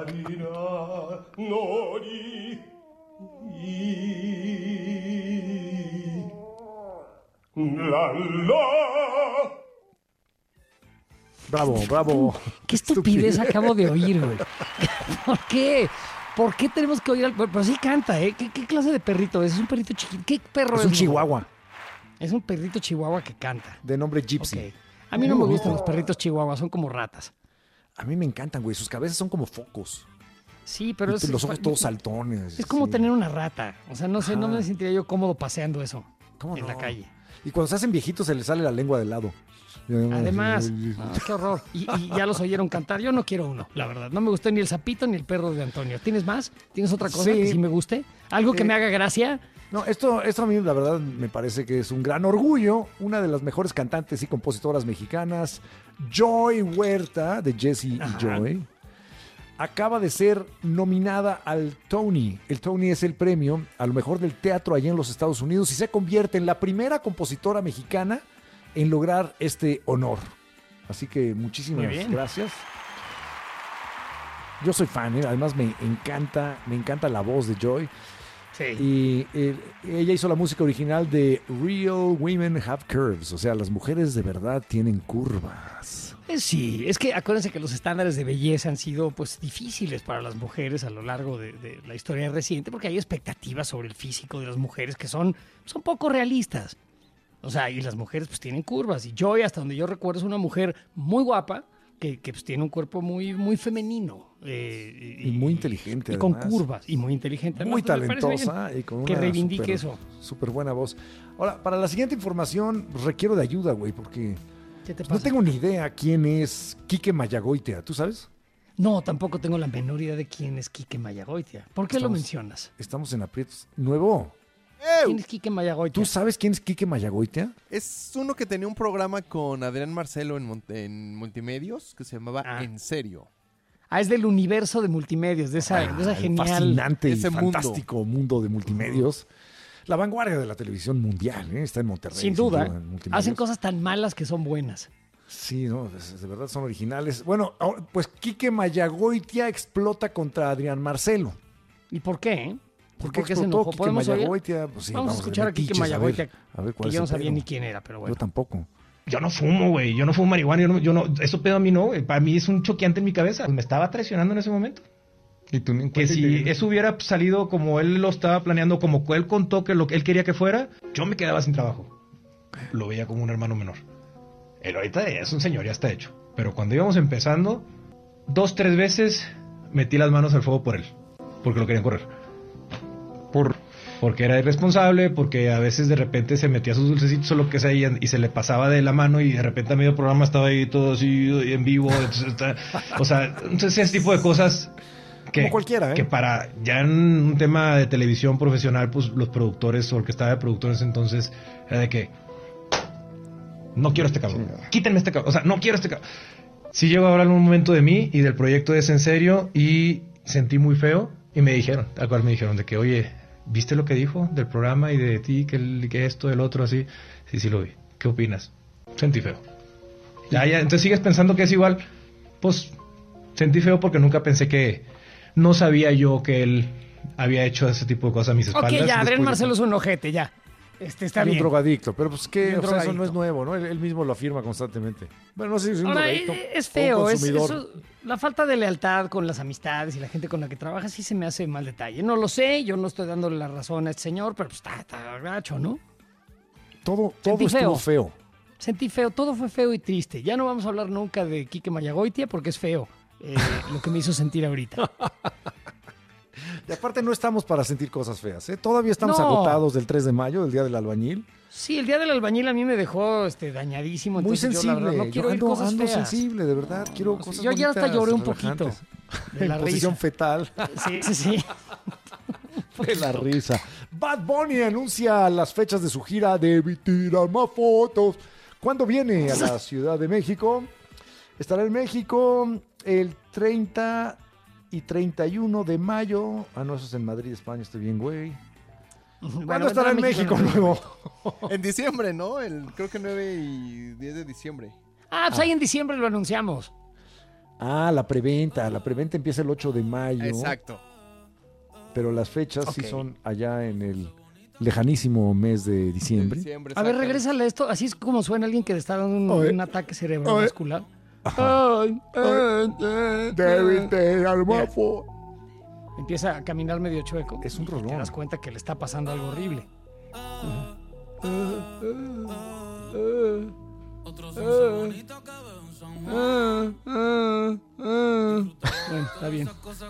Bravo, bravo. ¿Qué estupidez acabo de oír, güey? ¿Por qué? ¿Por qué tenemos que oír al perro? Pero sí canta, ¿eh? ¿Qué clase de perrito es? Es un perrito chiquito. ¿Qué perro es? Es un no? chihuahua, Es un perrito chihuahua que canta. de nombre Gypsy. Ok. A mí no me gustan los perritos chihuahuas, son como ratas. A mí me encantan, güey. Sus cabezas son como focos. Sí, pero Y los ojos todos saltones. Es como sí. tener una rata. O sea, no sé, no Ajá. me sentiría yo cómodo paseando eso ¿Cómo en no? la calle. Y cuando se hacen viejitos se les sale la lengua del lado. Además, qué horror. Y ya los oyeron cantar. Yo no quiero uno, la verdad. No me gustó ni el sapito ni el perro de Antonio. ¿Tienes más? ¿Tienes otra cosa Sí. que sí me guste? ¿Algo que me haga gracia? No, esto a mí la verdad me parece que es un gran orgullo. Una de las mejores cantantes y compositoras mexicanas, Joy Huerta, de Jessie y Joy, acaba de ser nominada al Tony. El Tony es el premio a lo mejor del teatro allá en los Estados Unidos y se convierte en la primera compositora mexicana en lograr este honor. Así que muchísimas Muy bien. gracias. Yo soy fan, además me encanta la voz de Joy. Sí. Y ella hizo la música original de Real Women Have Curves, o sea, las mujeres de verdad tienen curvas. Sí, es que acuérdense que los estándares de belleza han sido pues difíciles para las mujeres a lo largo de la historia reciente porque hay expectativas sobre el físico de las mujeres que son poco realistas. O sea, y las mujeres pues tienen curvas. Y Joy, hasta donde yo recuerdo, es una mujer muy guapa que pues tiene un cuerpo muy, muy femenino. Y muy inteligente, y con además. curvas. Y muy inteligente. Muy Además, me parece talentosa bien y con que una reivindique eso. súper buena voz. Ahora, para la siguiente información requiero de ayuda, güey, porque ¿Qué te no pasa? tengo ni idea quién es Quique Mayagoitia. ¿Tú sabes? No, tampoco tengo la menor idea de quién es Quique Mayagoitia. ¿Por qué lo Estamos- mencionas? Estamos en aprietos. Nuevo. ¿Quién es Quique Mayagoitia? ¿Tú sabes quién es Quique Mayagoitia? Es uno que tenía un programa con Adrián Marcelo en Multimedios que se llamaba En Serio. Ah, es del universo de multimedios, de esa El genial... fascinante y ese mundo. fantástico mundo de multimedios. La vanguardia de la televisión mundial, ¿eh? Está en Monterrey. Sin duda, en multimedios. hacen cosas tan malas que son buenas. Sí, no, de verdad son originales. Bueno, ahora, pues Quique Mayagoitia explota contra Adrián Marcelo. ¿Y por qué? ¿Por qué se explotó enojó? Quique ¿Podemos oír? Mayagoitia? Pues sí, vamos a de escuchar a Quique metiches, Mayagoitia, a ver cuál que es yo no el sabía pedo. ni quién era, pero bueno. Yo tampoco. Yo no fumo, güey. Yo no fumo marihuana. Yo no, eso pedo a mí no, güey. Para mí es un choqueante en mi cabeza. Me estaba traicionando en ese momento. Y tú ni en Que cuenta si te- eso hubiera salido como él lo estaba planeando, como él contó que lo que él quería que fuera, yo me quedaba sin trabajo. Lo veía como un hermano menor. Él ahorita es un señor, ya está hecho. Pero cuando íbamos empezando, 2, 3 veces metí las manos al fuego por él. Porque lo querían correr. Porque era irresponsable, porque a veces de repente se metía sus dulcecitos o lo que sea y se le pasaba de la mano y de repente a medio programa estaba ahí todo así en vivo. Entonces ese tipo de cosas que, Como cualquiera, ¿eh? que para ya en un tema de televisión profesional, pues los productores o el que estaba de productores entonces era de que no quiero este cabrón, quítenme este cabrón, o sea, no quiero este cabrón. Sí llegó a hablar un momento de mí y del proyecto de Es en Serio y sentí muy feo y me dijeron, tal cual me dijeron de que, oye, ¿viste lo que dijo del programa y de ti, que esto, el otro, así? Sí, lo vi. ¿Qué opinas? Sentí feo. Ya, entonces sigues pensando que es igual. Pues sentí feo porque nunca pensé que... No sabía yo que él había hecho ese tipo de cosas a mis espaldas. Ok, ya, Adrián después de- Marcelo es un ojete, ya. Está Y un bien. drogadicto, pero pues Y que un o sea, eso drogadicto. no es nuevo, ¿no? Él mismo lo afirma constantemente. Bueno, no sé si es un Ahora, drogadicto es o un feo, consumidor. la falta de lealtad con las amistades y la gente con la que trabaja sí se me hace mal detalle. No lo sé, yo no estoy dándole la razón a este señor, pero pues está gacho, ¿no? Todo Sentí estuvo feo. Sentí feo, todo fue feo y triste. Ya no vamos a hablar nunca de Quique Mayagoitia porque es feo lo que me hizo sentir ahorita. Y aparte no estamos para sentir cosas feas, ¿eh? Todavía estamos No. agotados del 3 de mayo, del Día del Albañil. Sí, el día del albañil a mí me dejó dañadísimo. Muy Entonces yo, la sensible. verdad, no quiero Yo oír cosas ando feas. sensible, de verdad. Quiero cosas Yo ya hasta bonitas, lloré un poquito relajantes. de la En posición risa. fetal. Sí. De la risa. Bad Bunny anuncia las fechas de su gira de Tira más fotos. ¿Cuándo viene a la Ciudad de México? Estará en México el 30 y 31 de mayo. Ah, no, eso es en Madrid, España. Estoy bien, güey. ¿Cuándo estará en México luego? En diciembre, ¿no? Creo que 9 y 10 de diciembre. Ah, pues ahí en diciembre lo anunciamos. Ah, la preventa. La preventa empieza el 8 de mayo. Exacto. Pero las fechas sí Ok. son allá en el lejanísimo mes de diciembre. A ver, regrésale a esto. Así es como suena alguien que le está dando un ataque cerebrovascular. David, te armafo. Empieza a caminar medio chueco. Es un y rolón. te das cuenta que le está pasando algo horrible. Bueno, está bien.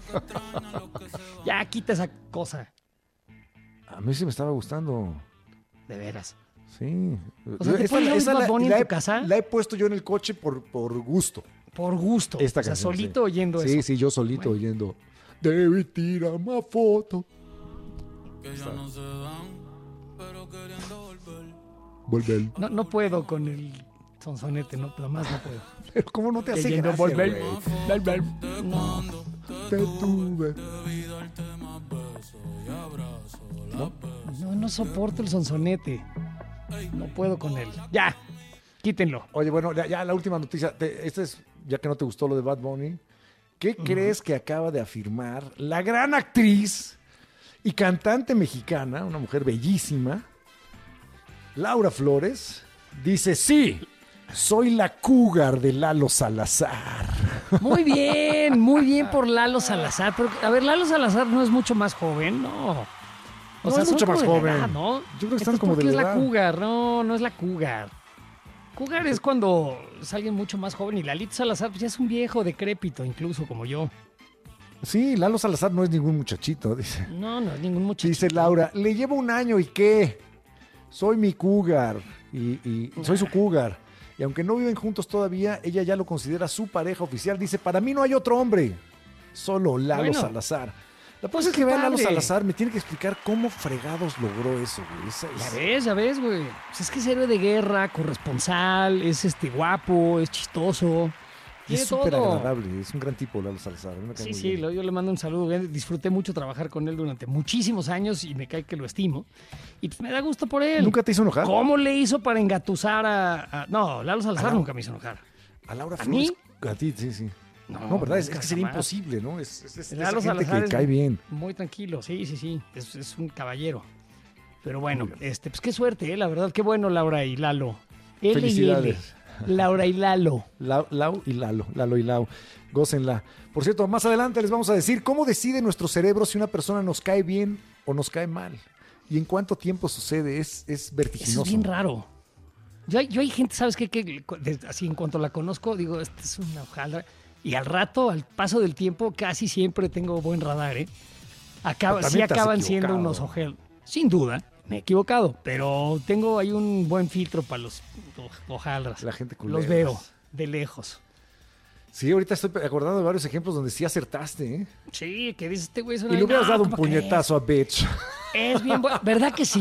Ya quita esa cosa, A mí sí me estaba gustando. de veras. Sí. O sea, ¿te pones Bad Bunny en tu casa? La he puesto yo en el coche por gusto. Por gusto. Esta o sea, canción, solito sí. oyendo Sí, eso. sí, yo solito oyendo. David, tira más foto. Volver. No puedo con el sonsonete, no, nomás no puedo. Pero ¿cómo no te hace Leyendo gracia, volver, güey? volver. No. Te tuve. No soporto el sonsonete. No puedo con él. Ya, quítenlo. Oye, bueno, ya la última noticia. Esta es, ya que no te gustó lo de Bad Bunny. ¿Qué crees que acaba de afirmar la gran actriz y cantante mexicana, una mujer bellísima, Laura Flores? Dice, sí, soy la cougar de Lalo Salazar. Muy bien por Lalo Salazar. Pero, a ver, Lalo Salazar no es mucho más joven, no. O No, sea, es son mucho como más de la joven. edad, ¿no? Yo creo que están Entonces, como ¿por de qué la es la edad. cougar? No, no es la cougar. Cougar es cuando es alguien mucho más joven y Lalito Salazar pues ya es un viejo decrépito, incluso como yo. Sí, Lalo Salazar no es ningún muchachito, dice. No, no es ningún muchachito. Dice Laura, le llevo un año y ¿qué? Soy mi cougar y soy su cougar. Y aunque no viven juntos todavía, ella ya lo considera su pareja oficial. Dice, para mí no hay otro hombre, solo Lalo Bueno. Salazar. La cosa es Qué que vean a Lalo padre. Salazar, me tiene que explicar cómo fregados logró eso, güey. Ya ves, güey. Pues es que es héroe de guerra, corresponsal, es guapo, es chistoso. Y Tiene es súper todo. agradable, es un gran tipo Lalo Salazar. me cae Sí, muy sí, bien. yo le mando un saludo. Disfruté mucho trabajar con él durante muchísimos años y me cae que lo estimo. Y pues me da gusto por él. ¿Nunca te hizo enojar? ¿Cómo le hizo para engatusar No, Lalo Salazar nunca me hizo enojar. A Laura ¿A Flores. mí? A ti, sí, sí. No, No, ¿verdad? Es nunca, que sería jamás. imposible, ¿no? Es esa Lalo gente Salazar que es cae bien. Muy tranquilo, sí. Es un caballero. Pero bueno, pues qué suerte, la verdad. Qué bueno, Laura y Lalo. L y L. Felicidades. Laura y Lalo. Lau y Lalo. Lalo y Lau. Gócenla. Por cierto, más adelante les vamos a decir cómo decide nuestro cerebro si una persona nos cae bien o nos cae mal. Y en cuánto tiempo sucede. Es vertiginoso. Eso es bien raro. Yo hay gente, ¿sabes qué? Que así en cuanto la conozco, digo, esta es una hojaldra. Y al rato, al paso del tiempo, casi siempre tengo buen radar, ¿eh? Pero Sí también te has acaban siendo equivocado. unos ojeros. Sin duda, me he equivocado, pero tengo ahí un buen filtro para los hojaldras. La gente Los culeras. veo de lejos. Sí, ahorita estoy acordando de varios ejemplos donde sí acertaste, ¿eh? Sí, que dices este güey. Y le hubieras dado un puñetazo a Bitch. Es bien bueno. ¿Verdad que sí?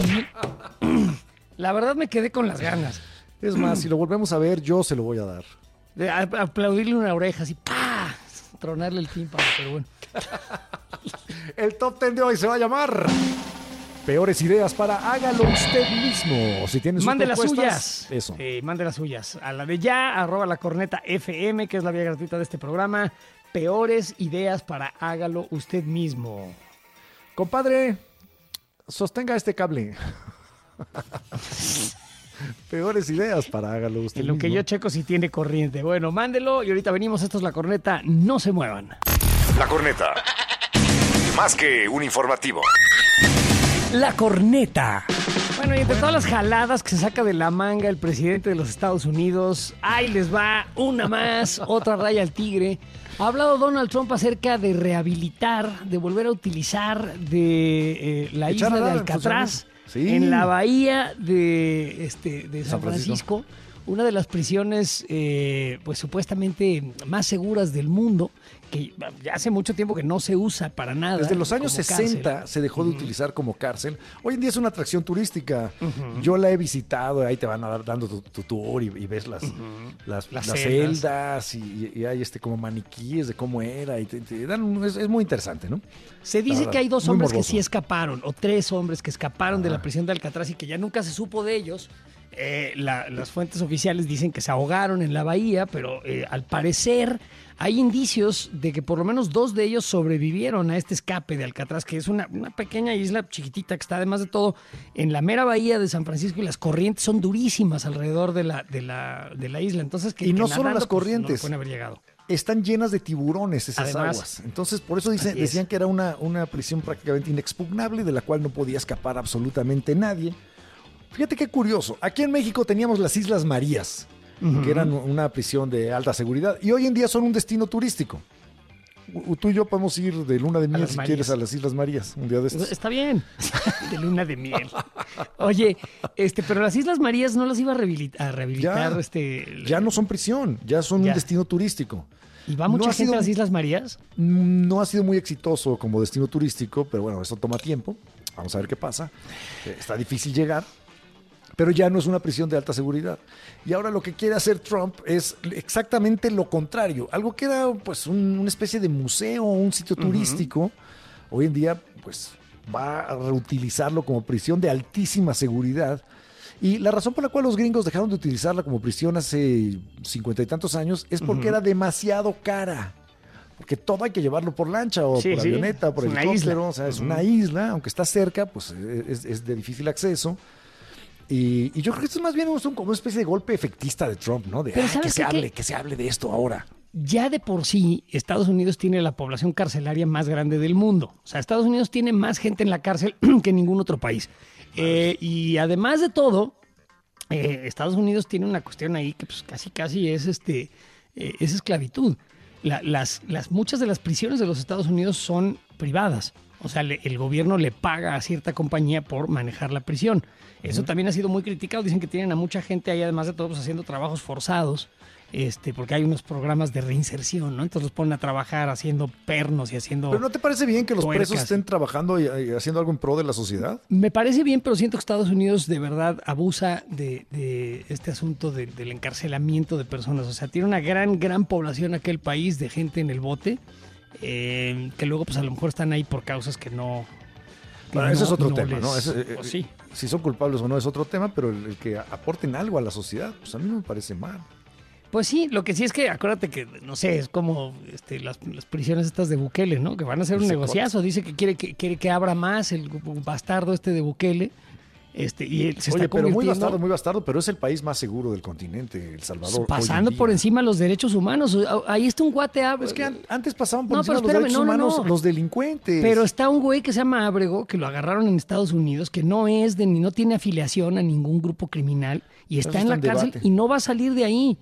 La verdad me quedé con las ganas. Es más, si lo volvemos a ver, yo se lo voy a dar. De aplaudirle una oreja así, ¡pah! Tronarle el tímpano, pero bueno. El top 10 de hoy se va a llamar Peores ideas para hágalo usted mismo. Si tienes sus Mande las propuestas, suyas. Eso. Mande las suyas. A la de ya, @lacorneta_fm, que es la vía gratuita de este programa. Peores ideas para hágalo usted mismo. Compadre, sostenga este cable. Peores ideas para hágalo usted En lo que mismo. yo checo si tiene corriente. Bueno, mándelo y ahorita venimos. Esto es La Corneta. No se muevan. La Corneta. Más que un informativo. La Corneta. Bueno, y entre todas las jaladas que se saca de la manga el presidente de los Estados Unidos, ahí les va una más, otra raya al tigre. Ha hablado Donald Trump acerca de rehabilitar, de volver a utilizar de la Echar isla a de dar en Alcatraz Sí. en la bahía de San San Francisco. Francisco, una de las prisiones pues supuestamente más seguras del mundo, que ya hace mucho tiempo que no se usa para nada. Desde los años como 60 cárcel. se dejó de utilizar como cárcel. Hoy en día es una atracción turística. Yo la he visitado, ahí te van a dar dando tu tour y ves las Las celdas y hay como maniquíes de cómo era. Y te dan es muy interesante, ¿no? Se La dice verdad, que hay dos muy hombres que morboso. sí escaparon, o tres hombres que escaparon de la prisión de Alcatraz y que ya nunca se supo de ellos. Las fuentes oficiales dicen que se ahogaron en la bahía, pero al parecer hay indicios de que por lo menos dos de ellos sobrevivieron a este escape de Alcatraz, que es una pequeña isla chiquitita que está además de todo en la mera bahía de San Francisco y las corrientes son durísimas alrededor de la isla. Entonces, Y no solo nadando, las pues, corrientes. no pueden haber llegado. Están llenas de tiburones esas Además, aguas. Entonces, por eso así es. decían que era una prisión prácticamente inexpugnable de la cual no podía escapar absolutamente nadie. Fíjate qué curioso. Aquí en México teníamos las Islas Marías, que eran una prisión de alta seguridad, y hoy en día son un destino turístico. Tú y yo podemos ir de luna de miel las si Marías. quieres a las Islas Marías un día de estos. Está bien, de luna de miel. Oye, pero las Islas Marías no las iba a rehabilitar. Ya no son prisión, ya son un destino turístico. ¿Y va mucha No ha gente sido- a las Islas Marías? No ha sido muy exitoso como destino turístico, pero bueno, eso toma tiempo. Vamos a ver qué pasa. Está difícil llegar, pero ya no es una prisión de alta seguridad. Y ahora lo que quiere hacer Trump es exactamente lo contrario. Algo que era pues una especie de museo, un sitio turístico, hoy en día pues va a reutilizarlo como prisión de altísima seguridad. Y la razón por la cual los gringos dejaron de utilizarla como prisión hace 50 y tantos años es porque era demasiado cara. Porque todo hay que llevarlo por lancha o Sí, por sí. avioneta o por Es una helicóptero. isla. O sea, es una isla, aunque está cerca, pues es de difícil acceso. Y yo creo que esto es más bien como una especie de golpe efectista de Trump, ¿no? De Pero que ¿sabes se qué? hable, que se hable de esto ahora. ya de por sí Estados Unidos tiene la población carcelaria más grande del mundo. O sea, Estados Unidos tiene más gente en la cárcel que ningún otro país. Y además de todo, Estados Unidos tiene una cuestión ahí que pues, casi es esclavitud. Muchas de las prisiones de los Estados Unidos son privadas. O sea, el gobierno le paga a cierta compañía por manejar la prisión. Eso también ha sido muy criticado. Dicen que tienen a mucha gente ahí, además de todo, pues, haciendo trabajos forzados, porque hay unos programas de reinserción, ¿no? Entonces los ponen a trabajar haciendo pernos y haciendo... ¿Pero no te parece bien que los tuercas. presos estén trabajando y haciendo algo en pro de la sociedad? Me parece bien, pero siento que Estados Unidos de verdad abusa de este asunto del encarcelamiento de personas. O sea, tiene una gran población aquel país de gente en el bote, que luego pues a lo mejor están ahí por causas que no... Bueno, ese es otro tema, les... ¿no? pues sí. Si son culpables o no es otro tema, pero el que aporten algo a la sociedad, pues a mí no me parece mal. Pues sí, lo que sí es que acuérdate que, no sé, es como las prisiones estas de Bukele, ¿no? Que van a hacer un negociazo. Dice que quiere que abra más el bastardo de Bukele. Y él se está convirtiendo... muy bastardo, pero es el país más seguro del continente, El Salvador. Pasando por encima de los derechos humanos. Ahí está un guate Ábrego. Es que antes pasaban por encima de los derechos humanos los delincuentes. Pero está un güey que se llama Ábrego, que lo agarraron en Estados Unidos, que no tiene afiliación a ningún grupo criminal, y está en la cárcel y no va a salir de ahí.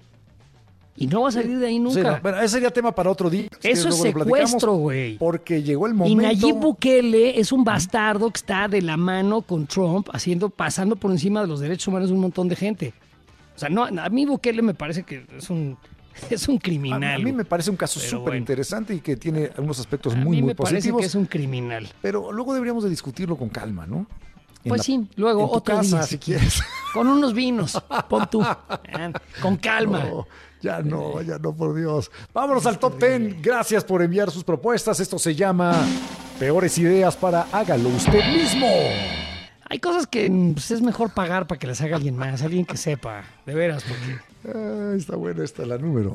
Y no va a salir de ahí nunca. Sí, bueno, ese sería tema para otro día. Eso es secuestro, güey. Porque llegó el momento... Y Nayib Bukele es un bastardo que está de la mano con Trump, pasando por encima de los derechos humanos de un montón de gente. O sea, no, a mí Bukele me parece que es un criminal. A mí me parece un caso súper interesante y que tiene algunos aspectos muy positivos. A mí me parece que es un criminal. Pero luego deberíamos de discutirlo con calma, ¿no? Pues sí, luego en tu otro casa, día, si quieres. Con unos vinos, pon tú, con calma. No, ya no, por Dios. Vámonos al top 10. Gracias por enviar sus propuestas. Esto se llama Peores Ideas para Hágalo Usted Mismo. Hay cosas que pues, es mejor pagar para que las haga alguien más, alguien que sepa, de veras, porque... está buena la número.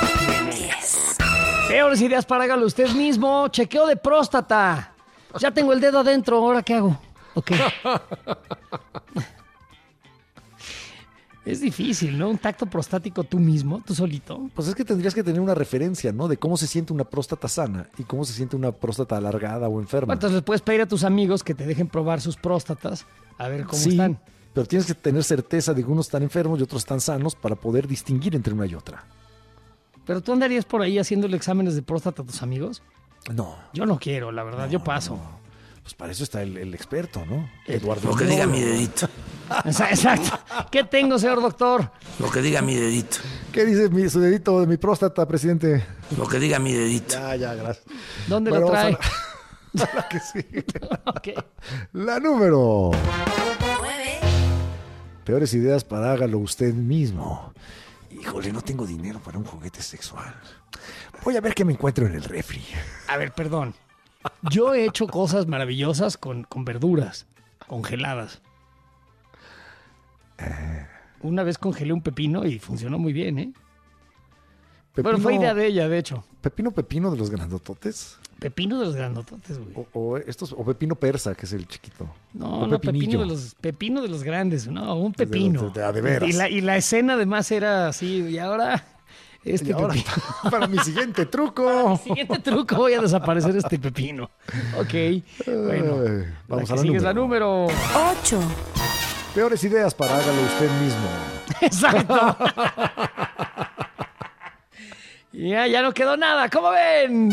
Peores ideas para Hágalo Usted Mismo. Chequeo de próstata. Ya tengo el dedo adentro, ¿ahora qué hago? Ok. Es difícil, ¿no? Un tacto prostático tú mismo, tú solito. Pues es que tendrías que tener una referencia, ¿no? De cómo se siente una próstata sana y cómo se siente una próstata alargada o enferma. Bueno, entonces les puedes pedir a tus amigos que te dejen probar sus próstatas a ver cómo sí, están. Pero tienes que tener certeza de que unos están enfermos y otros están sanos para poder distinguir entre una y otra. ¿Pero tú andarías por ahí haciéndole exámenes de próstata a tus amigos? No. Yo no quiero, la verdad, yo paso. No. Pues para eso está el experto, ¿no? Eduardo. Lo que diga mi dedito. Exacto. ¿Qué tengo, señor doctor? Lo que diga mi dedito. ¿Qué dice su dedito de mi próstata, presidente? Lo que diga mi dedito. Ya, gracias. ¿Dónde lo trae? La que sigue. Okay. La número 9. Peores ideas para Hágalo Usted Mismo. Híjole, no tengo dinero para un juguete sexual. Voy a ver qué me encuentro en el refri. A ver, perdón. Yo he hecho cosas maravillosas con verduras congeladas. Una vez congelé un pepino y funcionó muy bien, ¿eh? Bueno, fue idea de ella, de hecho. ¿Pepino de los grandototes? Pepino de los grandototes, güey. O pepino persa, que es el chiquito. No, pepino de los grandes. No, un pepino. De veras. Y la escena además era así, y ahora... Para mi siguiente truco. Para mi siguiente truco voy a desaparecer este pepino. Ok. Bueno, vamos a la número 8. Peores ideas para Hágalo Usted Mismo. Exacto. Ya no quedó nada. ¿Cómo ven?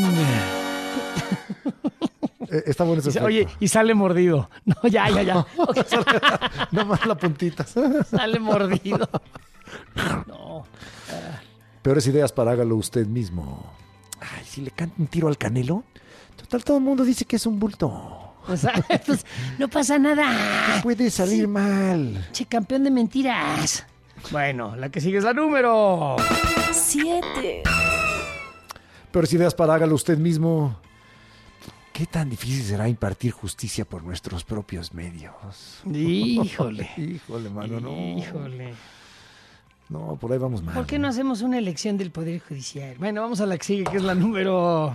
Está bueno ese Oye, y sale mordido. No, ya. Okay. Nada más la puntita. Sale mordido. No. Peores ideas para Hágalo Usted Mismo. Ay, si le canta un tiro al Canelo, total todo el mundo dice que es un bulto. O sea, pues, no pasa nada. No puede salir mal. Che, campeón de mentiras. Bueno, la que sigue es la número 7. Peores ideas para Hágalo Usted Mismo. ¿Qué tan difícil será impartir justicia por nuestros propios medios? Híjole, mano, no. Híjole. No, por ahí vamos mal. ¿Por qué no hacemos una elección del Poder Judicial? Bueno, vamos a la que sigue, que es la número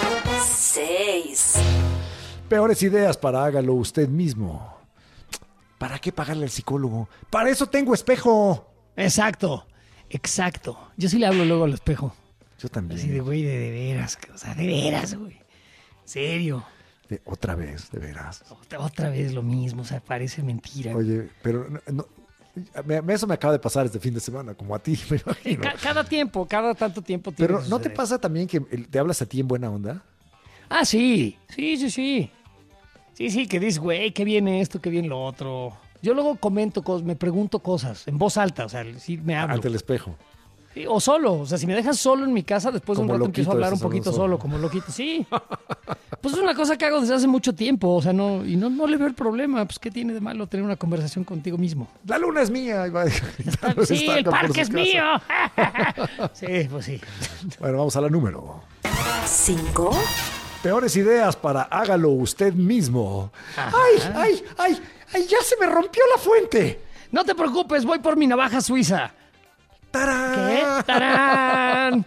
6. Peores ideas para Hágalo Usted Mismo. ¿Para qué pagarle al psicólogo? ¡Para eso tengo espejo! Exacto. Yo sí le hablo luego al espejo. Yo también. Así de, güey, de veras, o sea, de veras, güey. Serio. Otra vez, de veras. Otra vez lo mismo, o sea, parece mentira. Oye, pero eso me acaba de pasar este fin de semana, como a ti, me imagino. Cada tanto tiempo. Pero ¿no te pasa también que te hablas a ti en buena onda? Ah, sí. Sí, que dices, güey, qué bien esto, qué bien lo otro. Yo luego comento cosas, me pregunto cosas en voz alta, o sea, sí me hablo. Ante el espejo. Sí, o solo, o sea, si me dejas solo en mi casa, después de un rato empiezo a hablar un poquito solo, como loquito. Sí. Pues es una cosa que hago desde hace mucho tiempo, o sea, no le veo el problema. Pues, ¿qué tiene de malo tener una conversación contigo mismo? La luna es mía. Sí, el parque es mío. Sí, pues sí. Bueno, vamos a la número 5. Peores ideas para hágalo usted mismo. ¡Ay! ¡Ya se me rompió la fuente! No te preocupes, voy por mi navaja suiza. ¡Tarán! ¿Qué? ¡Tarán!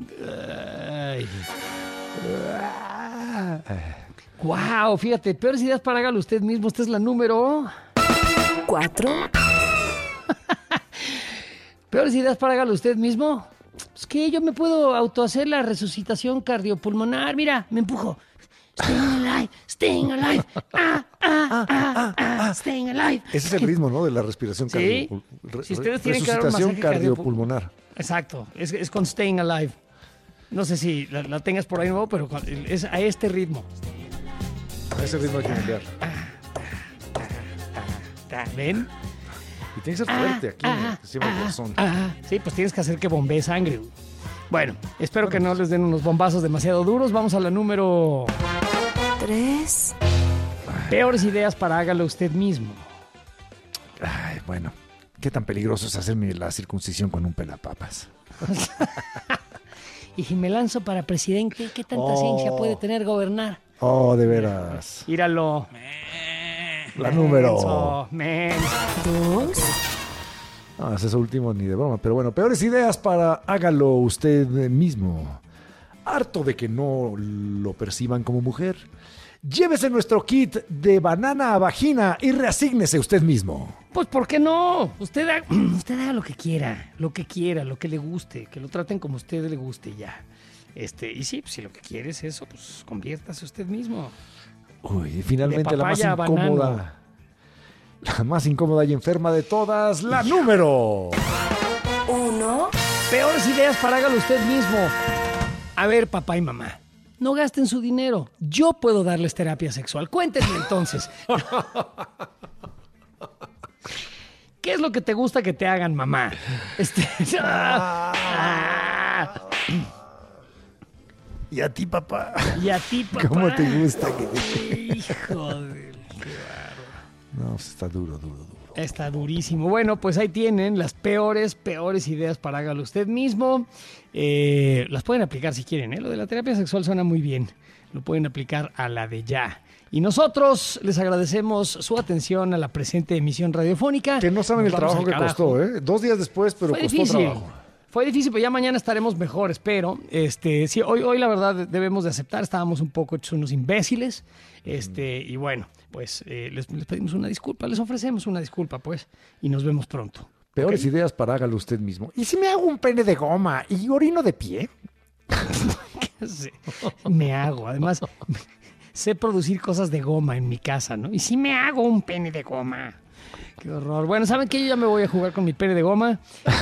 Wow, fíjate, peores ideas para hágalo usted mismo. Esta es la número 4. Peores ideas para hágalo usted mismo. Es que yo me puedo autohacer la resucitación cardiopulmonar. Mira, me empujo. Staying alive. Staying alive. Ese es el ritmo, ¿no? De la respiración Si ustedes tienen que dar un resucitación masaje cardiopulmonar. Exacto, es con Staying Alive. No sé si la tengas por ahí nuevo, pero es a este ritmo. A ese ritmo hay que cambiar. ¿Ven? Y tiene que ser fuerte aquí, encima del corazón. Sí, pues tienes que hacer que bombee sangre. Bueno, espero que no les den unos bombazos demasiado duros. Vamos a la número 3. Peores ideas para hágalo usted mismo. Ay, bueno. ¿Qué tan peligroso es hacerme la circuncisión con un pelapapas? Y si me lanzo para presidente, ¿qué tanta ciencia puede tener gobernar? Oh, de veras. Míralo. La número 2. No, es eso último ni de broma. Pero bueno, peores ideas para hágalo usted mismo. Harto de que no lo perciban como mujer. Llévese nuestro kit de banana a vagina y reasígnese usted mismo. Pues, ¿por qué no? Usted haga lo que quiera, lo que le guste, que lo traten como a usted le guste y ya. Y sí, pues, si lo que quiere es eso, pues conviértase usted mismo. Uy, y finalmente la más papaya, incómoda. banano. La más incómoda y enferma de todas, la número 1. Peores ideas para hágalo usted mismo. A ver, papá y mamá, no gasten su dinero. Yo puedo darles terapia sexual. Cuéntenme entonces. ¿Qué es lo que te gusta que te hagan, mamá? ¿Y a ti, papá? ¿Y a ti, papá? ¿Cómo te gusta que Hijo de... Qué bárbaro. No, pues está duro. Está durísimo. Bueno, pues ahí tienen las peores ideas para hágalo usted mismo. Las pueden aplicar si quieren, ¿eh? Lo de la terapia sexual suena muy bien. Lo pueden aplicar a la de ya. Y nosotros les agradecemos su atención a la presente emisión radiofónica. Que no saben el trabajo que costó, ¿eh? 2 días después, pero fue costó difícil. trabajo. Fue difícil, pero ya mañana estaremos mejores, pero sí, hoy la verdad debemos de aceptar, estábamos un poco hechos unos imbéciles, y bueno, pues les pedimos una disculpa, les ofrecemos una disculpa, pues, y nos vemos pronto. Peores ideas para hágalo usted mismo. ¿Y si me hago un pene de goma y orino de pie? Sí, me hago, además, sé producir cosas de goma en mi casa, ¿no? Y si me hago un pene de goma... Qué horror. Bueno, ¿saben qué? Yo ya me voy a jugar con mi pene de goma.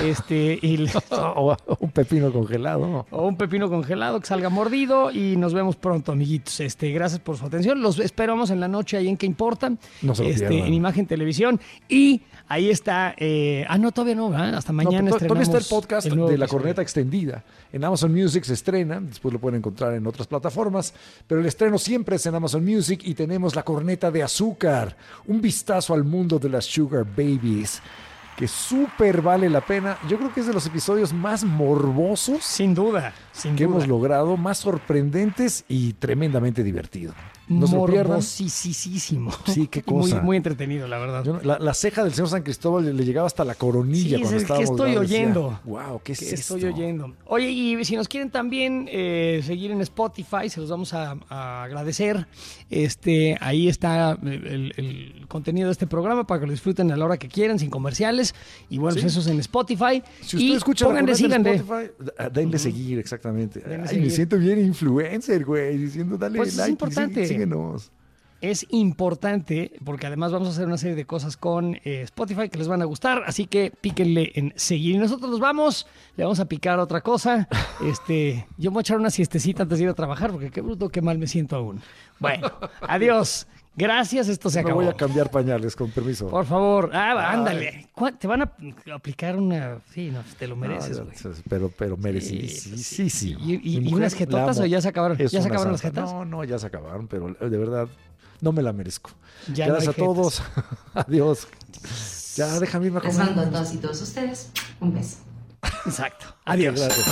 O un pepino congelado. O un pepino congelado que salga mordido. Y nos vemos pronto, amiguitos. Gracias por su atención. Los esperamos en la noche ahí en ¿Qué importa? No se lo pierdan. En Imagen Televisión. Y ahí está... no, todavía no, ¿verdad? Hasta mañana estrenamos. Todavía está el podcast de La episodio. Corneta Extendida. En Amazon Music se estrena. Después lo pueden encontrar en otras plataformas. Pero el estreno siempre es en Amazon Music. Y tenemos La Corneta de Azúcar. Un vistazo al mundo de las Sugar Babies, que súper vale la pena. Yo creo que es de los episodios más morbosos, sin duda, hemos logrado, más sorprendentes y tremendamente divertido. No se lo pierdan. Morbosísimo. Sí, qué cosa. Muy entretenido, la verdad. La ceja del señor San Cristóbal le llegaba hasta la coronilla cuando estábamos. ¿Qué estoy oyendo? Wow, ¿qué es esto? Estoy oyendo. Oye, y si nos quieren también seguir en Spotify, se los vamos a agradecer. Ahí está el contenido de este programa para que lo disfruten a la hora que quieran, sin comerciales. Y bueno, pues eso es en Spotify. Si usted escucha pónganle, la síganle. en Spotify, denle seguir, exactamente. Exactamente. Denle Ay, seguir. me siento bien influencer, güey, diciendo dale Pues es like, importante. síguenos. Es importante porque además vamos a hacer una serie de cosas con Spotify que les van a gustar, así que píquenle en seguir. Y nosotros nos vamos, le vamos a picar otra cosa. Yo me voy a echar una siestecita antes de ir a trabajar porque qué bruto, qué mal me siento aún. Bueno, adiós. Gracias, esto se Me acabó. voy a cambiar pañales, con permiso. Por favor, ándale. Te van a aplicar una... Sí, no, te lo mereces, güey. Pero merecidísimo. ¿Y unas jetotas o ya se acabaron? ¿Ya se acabaron las jetas? No, ya se acabaron, pero de verdad no me la merezco. Ya Gracias no hay a todos. Adiós. Ya déjame irme a Les comer. mando a todas y todos ustedes un beso. Exacto. Adiós. Gracias.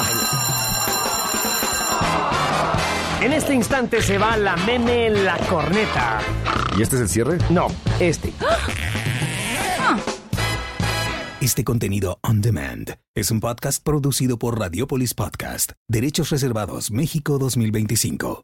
En este instante se va la meme La Corneta. ¿Y este es el cierre? No, este. Este contenido on demand es un podcast producido por Radiopolis Podcast, Derechos Reservados México 2025.